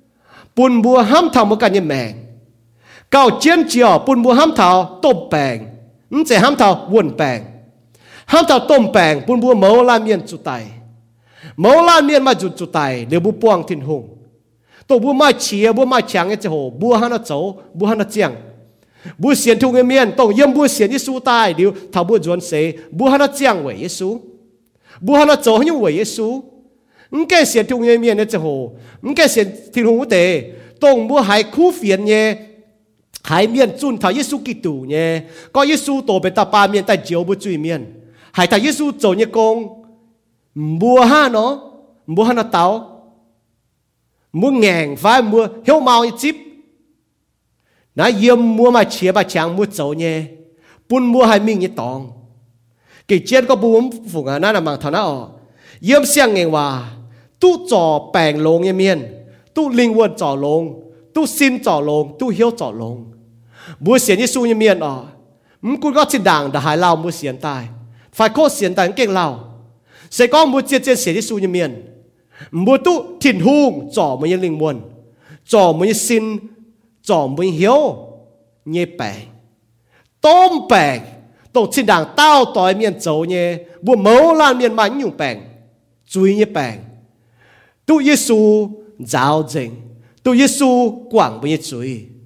bùn bùa ham thảo một cái như mèng cao chiến chiều bùn bùa ham thảo tôm bèng không sẽ ham thảo buồn bèng ham thảo tôm bèng bùn bùa mẫu lan miền chủ tài mẫu lan miền mà chủ chủ tài đều bùa buông thiên hùng tổ bùa mai chia bùa mai chẳng như hồ bùa hắn nó chấu bùa hắn nó chiang bùa xiên thùng cái miền tổng yếm bùa xiên Giêsu tài đều thảo bùa chuẩn sẽ bùa hắn nó chiang vậy Giêsu bùa hắn nó chấu như vậy Giêsu không cái xiên thùng cái miền như hồ không cái xiên thiên hùng tệ tổng bùa hai khu phiền nhé hai miền chuẩn thảo Giêsu Kitô nhé có Giêsu tổ bên ta ba miền tại chiếu bùa chui miền hai thảo Giêsu chấu như công bùa ha nó bùa ha nó tao mua ngàn phải mua hiếu màu như chip nãy yếm mua mà chia bà chàng mua chấu nhé bún mua hai mình như tòng cái chuyện có bún phụ ngà nãy là mang thằng nào yếm xiang ngàn hòa tu trò bèng lông như miền tu linh quân trò lông tu xin trò lông tu hiếu trò lông mua xiên như su như miền à mình cũng có trên đảng đã hai lao mua xiên tài phải có xiên tài kinh lao sẽ có mua chiên chiên xiên như su như miền mua tu thiên hùng trò mới như linh quân trò mới như xin trò mới hiếu như bèng tôm bèng tổ trên đảng tao tỏi miền châu như bùa mẫu lan miền mãnh nhung bèng chui như bèng tu Giêsu giáo dình tu Giêsu quảng với như chui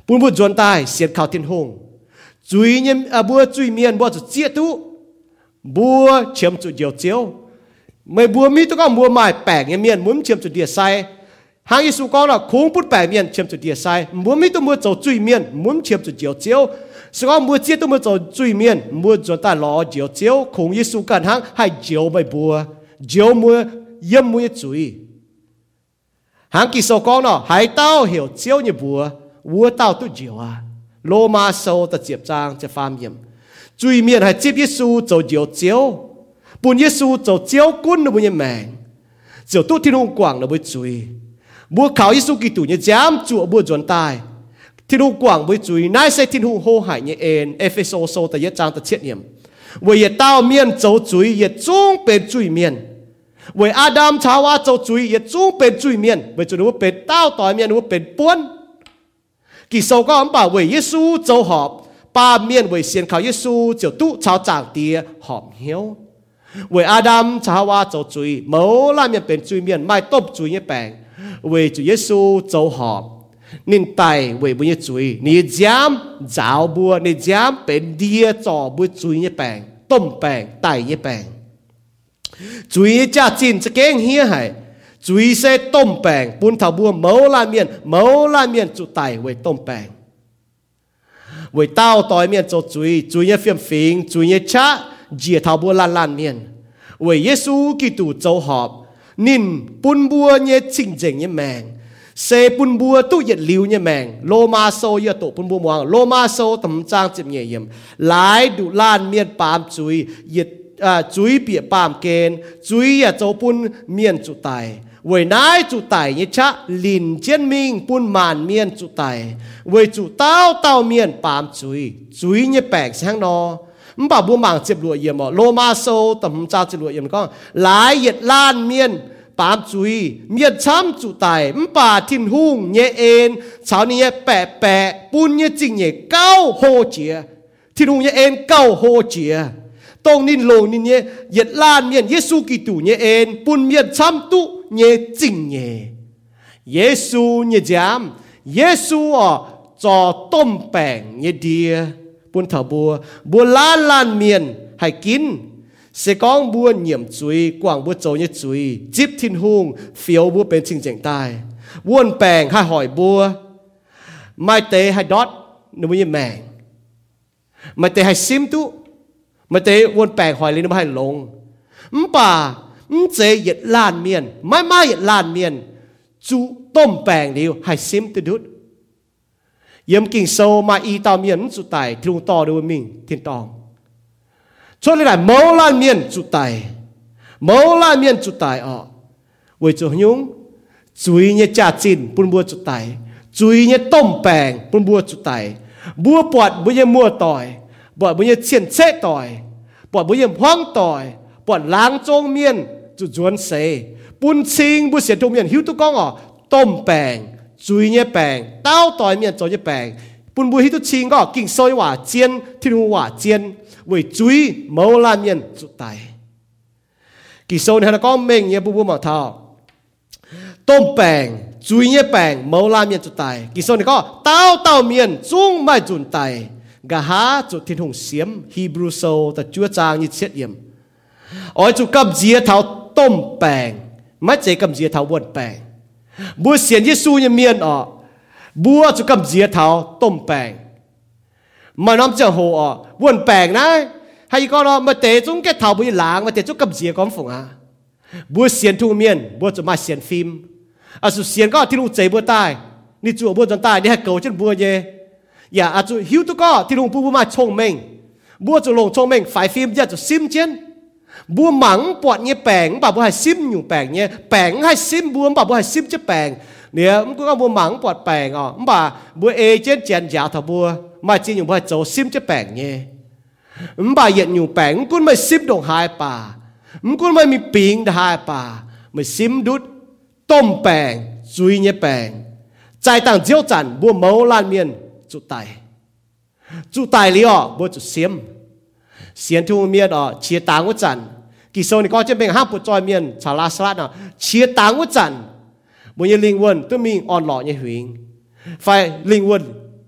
ปุ่นบัวจวนตายเสียนข่าวทิ้งหงจุยเนี่ยบัวจุยเมียนบัวจุดเจี๊ยตุบัวเชื่อมจุดเดียวเจียวไม่บัวมีตัวก็บัวไม้แปลกเนี่ยเมียนมุ้มเชื่อมจุดเดียวใส่หางยิสุก็ละคงพุทธแปลกเมียนเชื่อมจุดเดียวใส่บัวมีตัวบัวจะจุยเมียนมุ้มเชื่อมจุดเดียวเจียวสก็บัวเจี๊ยตัวบัวจะจุยเมียนบัวจวนตายล้อเดียวเจียวคงยิสุกันหางให้เจียวไม่บัวเจียวมัวเยี่ยมมัวจุยหางกิโซก็ละหายเต้าเหี่ยวเจียวเนี่ยบัววัวเต้าตุ้เจียวอ่ะโลมาโซตะเจียบจางจะฟามเยี่ยมจุยเมียนให้จีบยิสุจะเดียวเจียวปุ่นยิสุจะเจียวกุ้นนะบุญยังแมงเจียวตู้ที่นุ่งกว่างนะบุญจุยบัวขาวยิสุกิตุเนี่ยจ้ามจั่วบัวจวนตายที่นุ่งกว่างบุญจุยนายเซทินหุงโฮหายเนี่ยเอ็นเอฟเอโซโซตะเยจางตะเชียดเยี่ยมวัยเต้าเมียนจะจุยเยจงเป็นจุยเมียนวัยอาดัมชาวาจะจุยเยจงเป็นจุยเมียนวัยจุนว่าเป็นเต้าต่อยเมียนว่าเป็นป้วนกิโซก็อันป่าวัยยิสุจะหอบป้าเมียนวัยเสียนขาวยิสุเจียวตู้ชาวจางเตียหอบเหี้ยวเวอาดัมชาวาจะจุยเมื่อลาเมียนเป็นจุยเมียนไม่ต้มจุยเนี่ยแปลงเวจุยเยซูจะหอบนินไตเวบุญยจุยนี่จามจ้าวบัวนี่จามเป็นเดียจ่อบุญจุยเนี่ยแปลงต้มแปลงไตเนี่ยแปลงจุยจ้าจินจะเก่งเฮียให้จุยเซต้มแปลงปุนถาบัวเมื่อลาเมียนเมื่อลาเมียนจุไตเวต้มแปลงเวเต้าต่อยเมียนจะจุยจุยเนี่ยเฟียมฟิงจุยเนี่ยชะเจียทาบัวลานลานเมียนเวยเยซูกิตูเจ้าหอบนินปุนบัวเนี่ยจริงจริงเนี่ยแมงเซปุนบัวตู้เหยียดลิวเนี่ยแมงโลมาโซเยตุปุนบัวมวงโลมาโซตำจางจิบเงียยมหลายดุลานเมียนปามจุยเหยียดอ่าจุยเปียปามเกณฑ์จุยอย่าเจ้าปุนเมียนจุไตเวยนายจุไตเนี่ยชะลินเจียนมิงปุนมานเมียนจุไตเวยจุเต้าเต้าเมียนปามจุยจุยเนี่ยแปลกแสงนอมันป่าบัวหมางเจ็บหลวเยี่ยมโลมาโซแต่ผมจ้าเจ็บหลวเยี่ยมก็หลายเหยียดล้านเมียนปามจุยเมียนช้ำจุไตมันป่าทินหุ่งเยเอ็นชาวนี้แปะแปะปุนเยจริงเยเก้าโฮเจียทินหุ่งเยเอ็นเก้าโฮเจียตรงนินโลนินเยเหยียดล้านเมียนเยซูกิตูเยเอ็นปุนเมียนช้ำตุเยจริงเยเยซูเยจามเยซูอ่ะจอต้มแป้งเยเดียปุนถาบัวบัวล้านล้านเมียนให้กินเสกองบัวเหยี่ยมจุยกว่างบัวโจเนี่ยจุยจิบทินหุงเฟียวบัวเป็นชิงเจงใต้ว่นแปงให้หอยบัวไม่เตะให้ดอทนึกว่าอย่างแมงไม่เตะให้ซิมตุไม่เตะว่นแปงหอยเลยนึกว่าให้ลงมป่าอืมเจเหยียดล้านเมียนไม่ไม่เหยียดล้านเมียนจุต้มแปงเดียวให้ซิมตุดุดเยี่ยมกิ่งโซมาอีตาเมียนจุดไตทรุงต่อดูมิงทินตองช่วยเลยได้เมาล้านเมียนจุดไตเมาล้านเมียนจุดไตอ๋อเวจุหยุงจุยเนี่ยจ่าจินปุ่นบัวจุดไตจุยเนี่ยต้มแปงปุ่นบัวจุดไตบัวปวดบัวเนี่ยมัวต่อยปวดบัวเนี่ยเฉียนเซ่ต่อยปวดบัวเนี่ยห้องต่อยปวดล้างจงเมียนจุดจวนเสปุ่นซิงบัวเสียจงเมียนหิวตุกองอ๋อต้มแปงจุยเนี่ยแปงเต้าต่อยเมียนโจเนี่ยแปงปุ่นบุยฮิตุชิงก็กิ่งซอยว่าเจียนที่รู้ว่าเจียนเว้ยจุยเมาลาเมียนจุดตายกิ่งโซเนี่ยก็เม่งเนี่ยบุบบุมาเท่าต้มแปงจุยเนี่ยแปงเมาลาเมียนจุดตายกิ่งโซเนี่ยก็เต้าเต้าเมียนจุ้งไม่จุนตายกะหาจุดที่หงเสียมฮีบรูโซแต่จั่วจางยิ่งเช็ดเยี่ยมอ๋อจุดกับเจียเท่าต้มแปงไม่เจกับเจียเท่าวนแปงบัวเสียนเยซูเนี่ยเมียนอ๋อบัวจะกำเจียเท้าต้มแปงมาน้ำเจ้าโหอ๋อวนแปงนะให้ก็เรามาเตะจุ้งแกเท้าบุยหลางมาเตะจุ้งกำเจียก้อมฝงอ่ะบัวเสียนทุ่งเมียนบัวจะมาเสียนฟิล์มอาสุเสียนก็ที่ลุงเจบัวใต้นี่จั่วบัวจนใต้นี่ให้เก่าจนบัวเย่อย่าอาจุหิวตุก็ที่ลุงปูบัวมาชงเม่งบัวจะลงชงเม่งฝ่ายฟิล์มจะจะซิมเจนบัวหมังปวดเนี่ยแปงบ่าบัวให้ซิมอยู่แปงเนี่ยแปงให้ซิมบัวบ่าบัวให้ซิมจะแปงเนี่ยมันก็บัวหมังปวดแปงอ่ะบ่าบัวเอเจนเจียนยาวถ้าบัวมาจีนอยู่บัวให้โจซิมจะแปงเนี่ยมันบ่าเหยียดอยู่แปงมันก็ไม่ซิมดงหายป่ามันก็ไม่มีปิงหายป่าไม่ซิมดุดต้มแปงจุยเนี่ยแปงใจต่างเจียวจันบัวเมาลานเมียนจุดไตจุดไตเลยอ่ะบัวจุดเสียมเสียนทุ่งเมียนอ๋อเชียต่างวัจันกิโซนี่ก็จะเป็นห้าปุจจอยเมียนชาลาสลัดเนาะเชียต่างวัจันบนยลิงวนต้องมีอ่อนหล่อเนี่ยหิงไฟลิงวน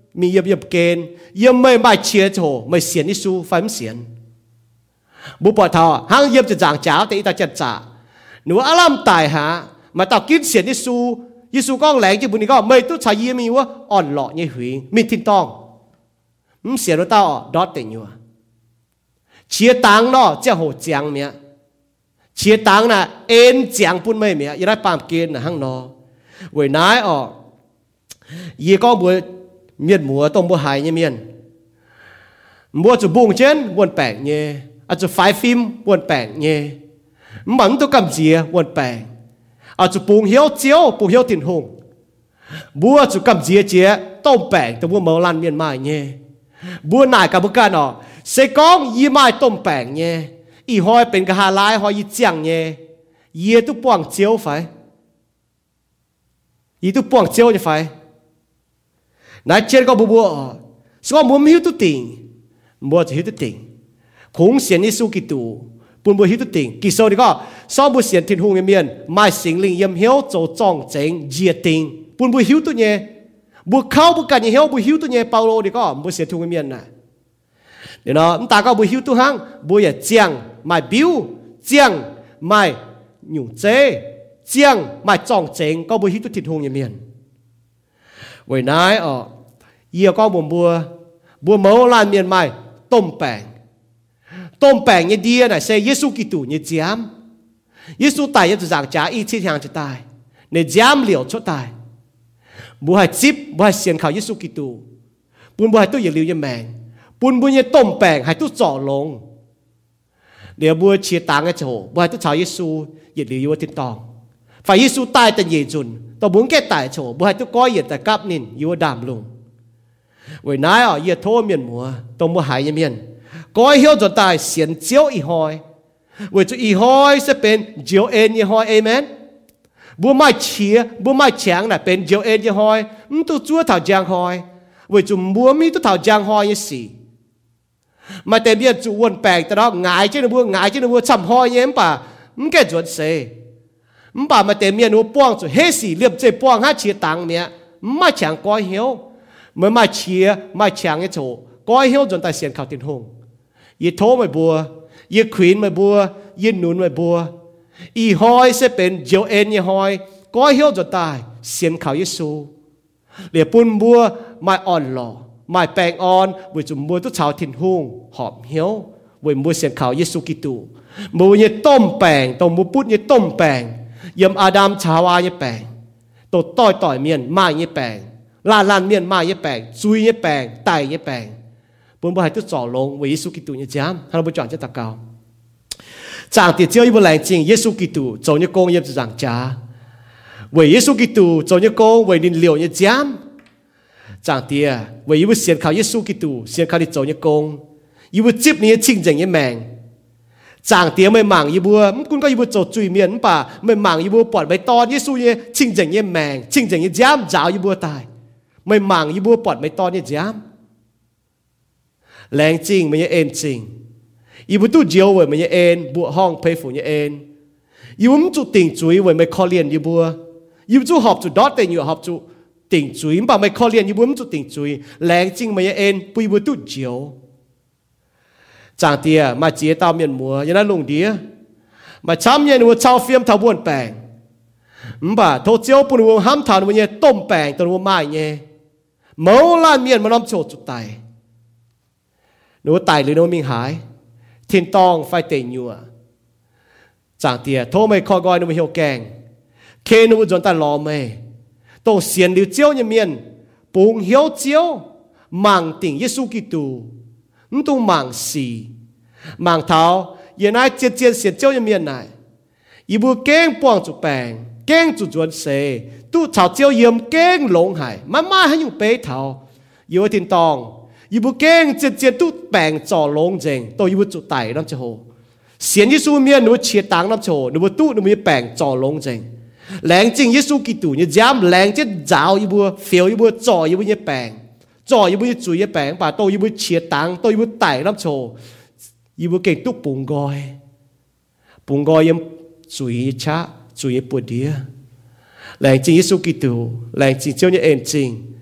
มีเยี่ยมเยี่ยมเกณฑ์เยี่ยมไม่ไม่เชียร์โถไม่เสียนยิสูไฟมันเสียนบุปผาทอห้างเยี่ยมจะจางจ้าแต่อีตาจัดจ่าหนูอารมณ์ตายหามาต่อกินเสียนยิสูยิสูก้องแหลงจีบุญนี่ก็ไม่ต้องใช้ยี่มีว่าอ่อนหล่อยี่หุยมีทิ้งต้องมันเสียรถเต้าดอดเต็งอยู่เชียตังเนาะเจ้าโหจังเมียเชียตังน่ะเอ็นจังปุ่นไม่เมียยังได้ปามเกณฑ์น่ะห้างนอเว้ยนายอ๋อยี่ก้องบัวเมียนหมัวต้มบัวหายเนี่ยเมียนบัวจะบุ้งเช่นวนแปลงเนี่ยอาจจะไฟฟิล์มวนแปลงเนี่ยมันตัวกำเจียวนแปลงอาจจะปูงเหี้ยวเจียวปูเหี้ยวติ่นหงบัวจะกำเจียเจียต้มแปลงแต่บัวเมาลันเมียนมาเนี่ยบัวนายกับบุกันอ๋อเสกองยี่ไม้ต้มแป้งเนี่ยอีหอยเป็นกะหาลายหอยยี่เจียงเนี่ยเยี่ยตุป่วงเจียวไฟยี่ตุป่วงเจียวจะไฟนายเชียนก็บัวบัวสก็มัวไม่หิวตุติงบัวจะหิวตุติงคงเสียนยิสูกิตูปุ่นบัวหิวตุติงกิโซนี่ก็ซอบัวเสียนทิ้งหงเมียนไม่สิงลิงเยี่ยมเหี้ยวโจจ้องเจ๋งเจียติงปุ่นบัวหิวตุเนี่ยบัวเข้าบัวกันเหี้ยวบัวหิวตุเนี่ยเปาโลนี่ก็บัวเสียนทิ้งเมียนน่ะเดี๋ยวนะมันตาก็บุหิวตัวห้างบุยเจียงไม่บิ้วเจียงไม่หยุ่งเจเจียงไม่จ้องเจงก็บุหิวตัวติดหงอย่างเมียนไว้นายอ๋อเยี่ยก็บัวบัวบัวเมาลานเมียนไม่ต้มแป้งต้มแป้งเนี่ยดีน่ะเซเยซูกิตูเนี่ยเจียมเยซูตายยังจะจากจ่าอีที่ทางจะตายเนี่ยเจียมเหลียวชดตายบัวให้จิบบัวให้เสียนข่าวเยซูกิตูปุ่นบัวให้ตัวอย่าเหลียวอย่าแมงปุ่นบุญเนี่ยต้มแป้งให้ทุกจ่อลงเดี๋ยวบัวเชียตางให้โฉบัวให้ทุกชาวเยซูเหยียดหรืออยู่ว่าติดตองฝ่ายเยซูตายแต่เยจุนต่อบุญแก่ตายโฉบัวให้ทุกก้อยเหยียดแต่กับนินอยู่ว่าดามลงไว้นายอ่ะเหยียดโทเมียนมัวตรงบัวหายเมียนก้อยเหี้ยวจนตายเสียนเจียวอีหอยไว้จะอีหอยจะเป็นเจียวเอ็นอีหอยเอเมนบัวไม่เชียบัวไม่แข็งน่ะเป็นเจียวเอ็นอีหอยมันตัวจั่วเท่าจางหอยไว้จุ่มบัวมีตัวเท่าจางหอยยี่สี่มาเต็มเบียดจูวนแปลงแต่เราหงายเจ้าหนูบัวหงายเจ้าหนูบัวช้ำหอยเยี่ยมป่ะมันแก่จวนเสมันป่ะมาเต็มเมียหนูป้องจุเฮสีเรียบเจ็บป้องห้าเชียตังเมียไม่แข็งก้อยเหี้ยวเมื่อไม่เชียไม่แข็งไอ้โฉก้อยเหี้ยวจนตายเสียนข่าวติดหงยี่โทไม่บัวยี่ขวินไม่บัวยี่หนุนไม่บัวอีหอยเสเป็นเจียวเอ็นยี่หอยก้อยเหี้ยวจนตายเสียนข่าวเยซูเหลียปุ่นบัวไม่อ่อนหล่อไม่แปลงอ่อนวิจุมบัวทุกชาวถิ่นหุ่งหอมเหี้ยววิบัวเสียงข่าวเยซูกิตูบัวเนี่ยต้มแป้งต้มบัวปุ้ดเนี่ยต้มแป้งยำอาดามชาวาเนี่ยแป้งตัวต้อยต่อยเมียนไม้เนี่ยแป้งลานลานเมียนไม้เนี่ยแป้งซุยเนี่ยแป้งไตเนี่ยแป้งปุ่นบัวให้ทุกจ่อลงวิเยซูกิตูเนี่ยจ้ามให้เราไปจอดจะตะเกาจางติดเจ้าอยู่บนแหลงจริงเยซูกิตูโจเนี่ยโกงเยี่ยมจางจ้าวิเยซูกิตูโจเนี่ยโกงวินินเหลียวเนี่ยจ้ามจางเตียว่าอยู่เสียนข่าวเยซูกิตูเสียนข่าวที่โจยกงอยู่จิบนี้ชิงจังยี่แมงจางเตียไม่หมั่งอยู่บัวมันคุณก็อยู่บัวโจจุยเมียนป่ะไม่หมั่งอยู่บัวปอดใบตอนเยซูเนี่ยชิงจังยี่แมงชิงจังยี่ย้ำจ้าวอยู่บัวตายไม่หมั่งอยู่บัวปอดใบตอนเนี่ยย้ำแรงจริงมันยังเอ็นจริงอยู่บัวตู้เจียวเว้ยมันยังเอ็นบัวห้องเพย์ฝูยังเอ็นอยู่มันจุดติ่งจุยเว้ยไม่คอเลียนอยู่บัวอยู่จู่หอบจุดดอทเต็งอยู่หอบจุติ่งจุยป่ะไม่คอเลียนอยู่บนมันจุดติ่งจุยแรงจริงมันยังเอ็นปุยบัวตุ่เจียวจางเตียมาเจียตามเมียนมัวยันนั้นลงเดียมาช้ำยันวัวชาวเฟียมทาววนแปงมป่ะโทเจียวปุ่นวัวห้ามทานวัวเนี่ยต้มแปงตัววัวไม้เนี่ยเมาล้านเมียนมันน้ำโฉดจุดไตหนูไตหรือหนูมิงหายทินตองไฟเตยยัวจางเตียโทไม่คอยกอยหนูไม่เหี่ยวแกงเคหนูจนตาล้อไม่ตัวเสียนดิวเจียวเนี่ยเมียนปุงเหี่ยวเจียวมังติ่งเยซูกิตูมันตัวมังสีมังเท้าเย็นไอเจียนเจียนเสียนเจียวเนี่ยเมียนไหนอีบัวเก้งป้วงจุแปงเก้งจุจวนเสตู้ชาวเจียวเยี่ยมเก้งหลงหายมามาให้อยู่เป๊ะเท้าอยู่ทินตองอีบัวเก้งเจียนเจียนตู้แปงจ่อหลงเจงตัวอีบัวจุไตน้ำเจโฮเสียนเยซูเมียนหนูเชียตังน้ำโชหนูบัวตู้หนูมีแปงจ่อหลงเจงแหลงจริงเยซูกิตูเนี่ยย้ำแหลงเจ็ดจ้าวยี่บัวเฟียวยี่บัวจ่อยี่บัวยี่แปงจ่อยี่บัวยี่จุยยี่แปงป่าโตยี่บัวเฉียดตังโตยี่บัวไต่รับโชยี่บัวเก่งตุ๊กปุ่งกอยปุ่งกอยยังจุยชะจุยปวดเดียแหลงจริงเยซูกิตูแหลงจริงเจ้าเนี่ยเอ็นจริงจ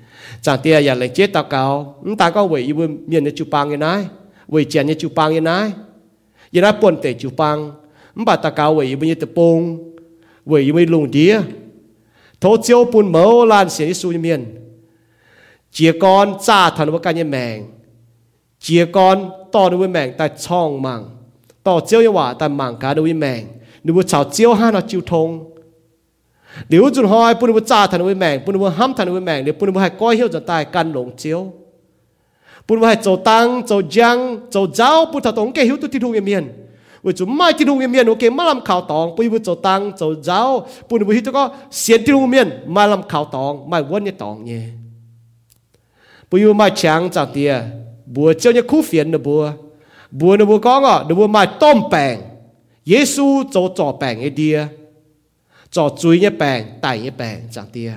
chẳng tia giờ lại chết tao cao ta có vậy yêu miền như chụp băng như này vậy chèn như chụp băng như này như này buồn tệ chụp băng bà ta cao vậy yêu như tập bông vậy yêu lùng đĩa thô chiếu buồn mẫu lan xịn su như miền chia con cha thần với cái như mèn chia con to đối với mèn tại chong màng to chiếu như quả tại màng cá đối với mèn nếu mà chảo chiếu hai nó chịu thông nếu chúng hỏi bún bún cha thành với mèn bún bún hâm thành với mèn để bún bún hay coi hiểu dần tai căn lồng chiếu bún bún hay trâu tăng trâu giang trâu giáo bún thảo tông cái hiểu tu thiên hùng miền vì chúng mai thiên hùng miền ok mà làm khảo tòng bún bún trâu tăng trâu giáo bún bún hiểu tu có xiên thiên hùng miền mà làm khảo tòng mà vốn như tòng nhé bún bún mai trắng chẳng tiề bùa chiếu như khu phiền nữa bùa bùa nữa bùa có ngọ nữa bùa mai tôm bèn Giêsu trâu trò bèn ấy đi cho chui nhé bèn, tay nhé bèn, chẳng tia.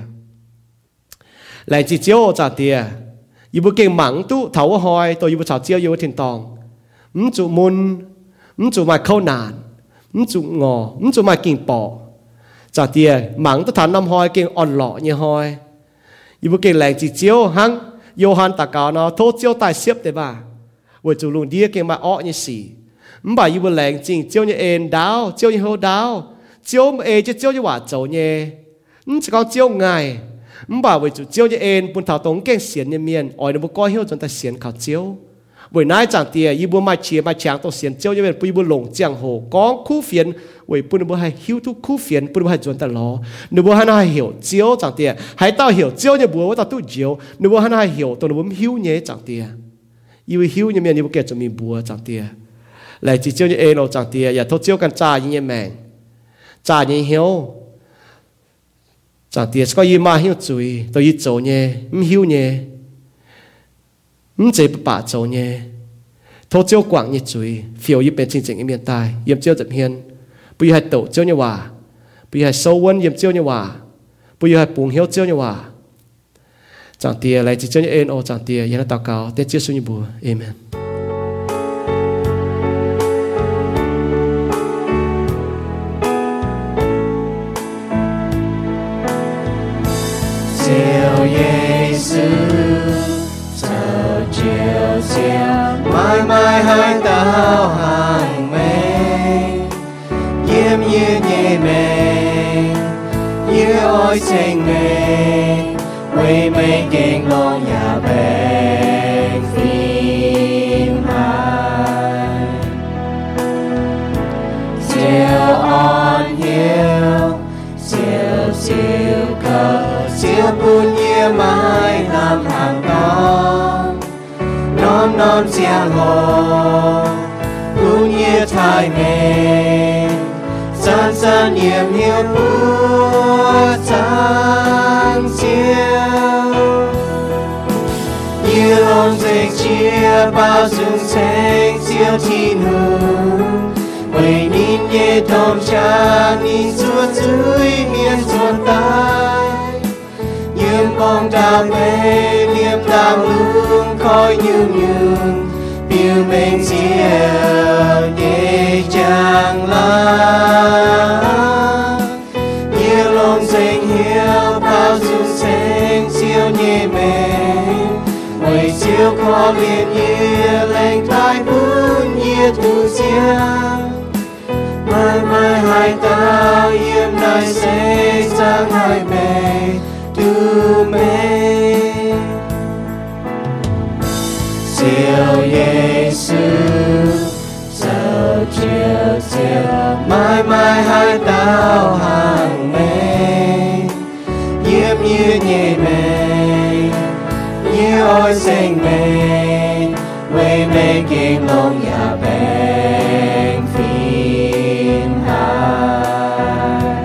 Lại chỉ chiếu chẳng tia. Yêu bố kinh mắng tu thấu hỏi, tôi yêu bố chào chiếu yêu bố thiên tòng. Mũ chủ môn, mũ chủ mài khâu nàn, mũ chủ ngò, mũ chủ mài kinh bỏ. Chẳng tia, mắng tu thảo năm hỏi kinh on lọ như hỏi. Yêu bố kinh lại chỉ chiếu hăng, yêu hàn tạ cao nó thốt chiếu tài xếp để bà. Vừa chủ lùng đĩa kinh mà ọ như xỉ. Mũ bà yêu bố lệnh chỉnh chiếu như ên đáo, chiếu như hô đáo. Chiếu mà ê chứ chiếu như quả dấu nhé chỉ có chiếu ngài bảo với chủ chiếu như ên bùn thảo tống kênh xiên như miền ỏi nó bố coi hiểu chúng ta xiên khảo chiếu bởi nãy chẳng tìa y bố mai chia mai chàng tổ xiên chiếu như miền bùi bố lồng giang hồ có khu phiền bởi bùn bố hay hiểu thu khu phiền bùn bố hay chúng ta lo nếu bố hay nó hay hiểu chiếu chẳng tìa hãy tao hiểu chiếu như bố tao tu chiếu nếu bố hay nó hay hiểu tôi nó bố hiểu nhé chẳng tìa y bố hiểu như miền y bố kể cho mình bố chẳng tìa lại chỉ chiếu như ên nó chẳng tìa ya thốt chiếu cần cha như như mèn cha như hiếu chẳng tiếc có gì mà hiếu chui tôi ít chỗ nhé không hiếu nhé không chế bà chỗ nhé thô chiếu quảng như chui phiêu như bên chính chính miền tai yếm chiếu dập hiền bây giờ tổ chiếu như hòa bây giờ sâu quân yếm chiếu như hòa bây giờ bùng hiếu chiếu như hòa chẳng tiếc lại chỉ chiếu như ên ô chẳng tiếc yên là tao cao tết chiếu suy như bùa amen. Chiều Giêsu chào chiều chiều mãi mãi hai tao hàng mê yếm như nhẹ mê như ôi xanh mê quê mê kinh long nhà bên phim hai chiều on hill chiều chiều cầu chiều buồn như mãi làm hàng con non non giang hồ buồn như thái mê san san niềm hiếu búa sáng chiều như lông dịch chia bao dung xanh chiều thiên hùng quay nín nhẹ thom cha nín suốt dưới miền xuân tai yếm bóng đam mê liêm đam lương khói nhung nhung biểu mình chiều nhẹ chàng la như lòng danh hiếu bao dung xanh siêu nhẹ mềm quay siêu khó liền như lành tai bún như thu xiang mãi mãi hai ta yếm nay sẽ sang hai bề tu mê chiều Giêsu sao chiều chiều mãi mãi hai tao hàng mê yếm như nhẹ mê như ôi xanh mê quê mê kinh long nhà bên phim hai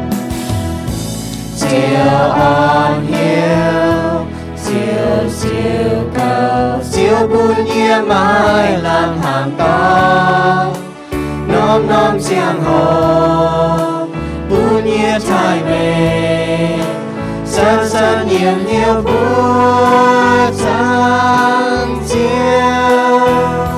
chiều on hill chiều chiều cầu chiều buồn như mãi làm hàng to nom nom giang hồ buồn như thái mê san san niềm hiếu búa sáng chiều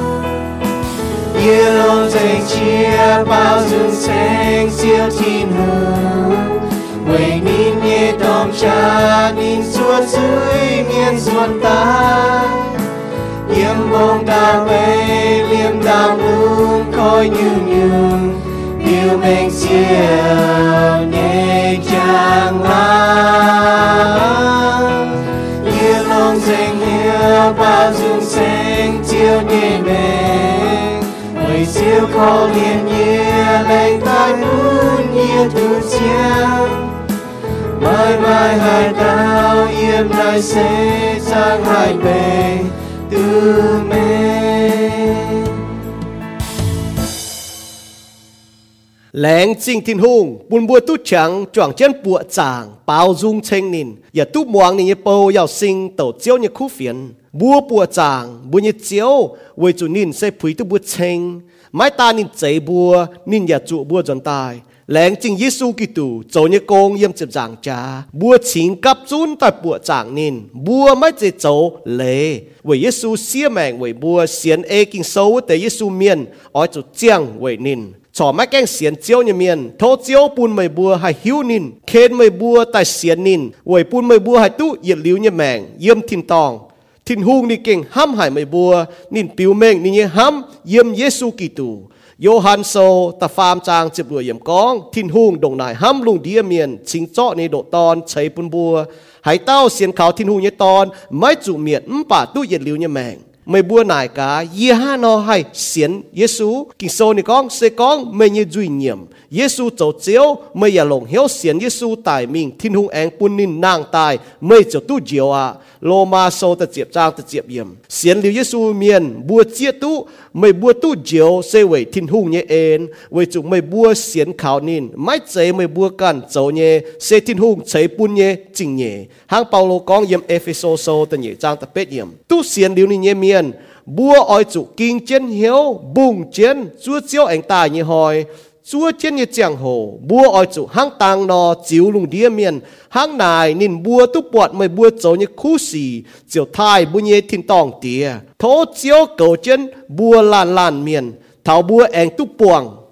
như lông danh chia bao dung xanh siêu thiên hùng quay nín nhẹ đom cha nín suốt dưới miền xuân ta yếm bông đào về liêm đào luôn khói nhung nhung yêu mình siêu nhẹ chàng lắng như lòng danh hiếu bao dung xanh chiều nhẹ mềm người siêu khó liền nhẹ lành tai muốn nhẹ thu xiang mãi mãi hai tao yếm lại sẽ sang hai bề từ mê lén chính thiên hùng buồn bùa tu trắng choàng chân bùa chàng bao dung thanh nínอย่าtu muangนี่เปา要sinh tổ chiếu như khu phiền bùa bùa chàng bùa như chiếu với chủ nín sẽ phủi tu bùa thanh mãi ta nín chạy bùa nínอย่าtrụ bùaจนตายแหลงจริงยิสูกิตูโจเนี่ยกงเยี่ยมเจ็บจางจ้าบัวชิงกับจุนแต่ปัวจางนินบัวไม่เจโจเล่เวยยิสูเสียแมงเวยบัวเสียนเอกิงโซแต่ยิสูเมียนอ้อยจุดเจียงเวยนินชอไม่แกงเสียนเจียวเนี่ยเมียนโทเจียวปูนไม่บัวให้หิวนินเคนไม่บัวแต่เสียนนินเวยปูนไม่บัวให้ตู้เหยียดลิ้วเนี่ยแมงเยี่ยมทินตองทินหุงนี่เก่งห้ำหายไม่บัวนินปิวเมงนี่เนี่ยห้ำเยี่ยมยิสูกิตูโยฮันโซตะฟามจางเจ็บรวยเยี่ยมก้องทินหุงดงนายห้ำลุงเดียเมียนชิงเจาะในโดตอนใช้ปุนบัวหายเต้าเสียนขาวทินหุงเนี่ยตอนไม่จุเมียนมป่าตู้เย็นลิ้วเนี่ยแมงไม่บัวนายกาเยี่ยห้านอให้เสียนเยซูกิงโซนี่ก้องเซก้องไม่ยืดจุยเยี่ยมเยซูโจเจียวไม่อย่าหลงเหี้ยวเสียนเยซูตายมิงทินหุงแองปุนนินนางตายไม่เจ้าตู้เจียวอ่ะโลมาโซตะเจียบจางตะเจียบเยี่ยมเสียนลิวเยซูเมียนบัวเจียตู้ไม่บัวตู้เจียวเซเวทินหุงเนี่ยเอ็นเวจุไม่บัวเสียนขาวนินไม่เจไม่บัวกันโจเนี่ยเซทินหุงใช้ปุนเนี่ยจริงเนี่ยหางเปาโลก้องเยี่ยมเอเฟโซโซตะเนี่ยจางตะเป็ดเยี่ยมตู้เสียนลิวนี่เนี่ยเมียนบัวอ้อยจุกิงเจนเหียวบุงเจนจัวเจียวแองตายยี่หอยจัวเจนยี่เจียงโหบัวอ้อยจุหางตังนอจิวลุงเดียเมียนหางนายนินบัวตุปวดไม่บัวโจยี่คู่สีเจียวทายบุญเยทินตองเตียโทเจียวเก่าเจนบัวลานลานเมียนเถาบัวแองตุปวง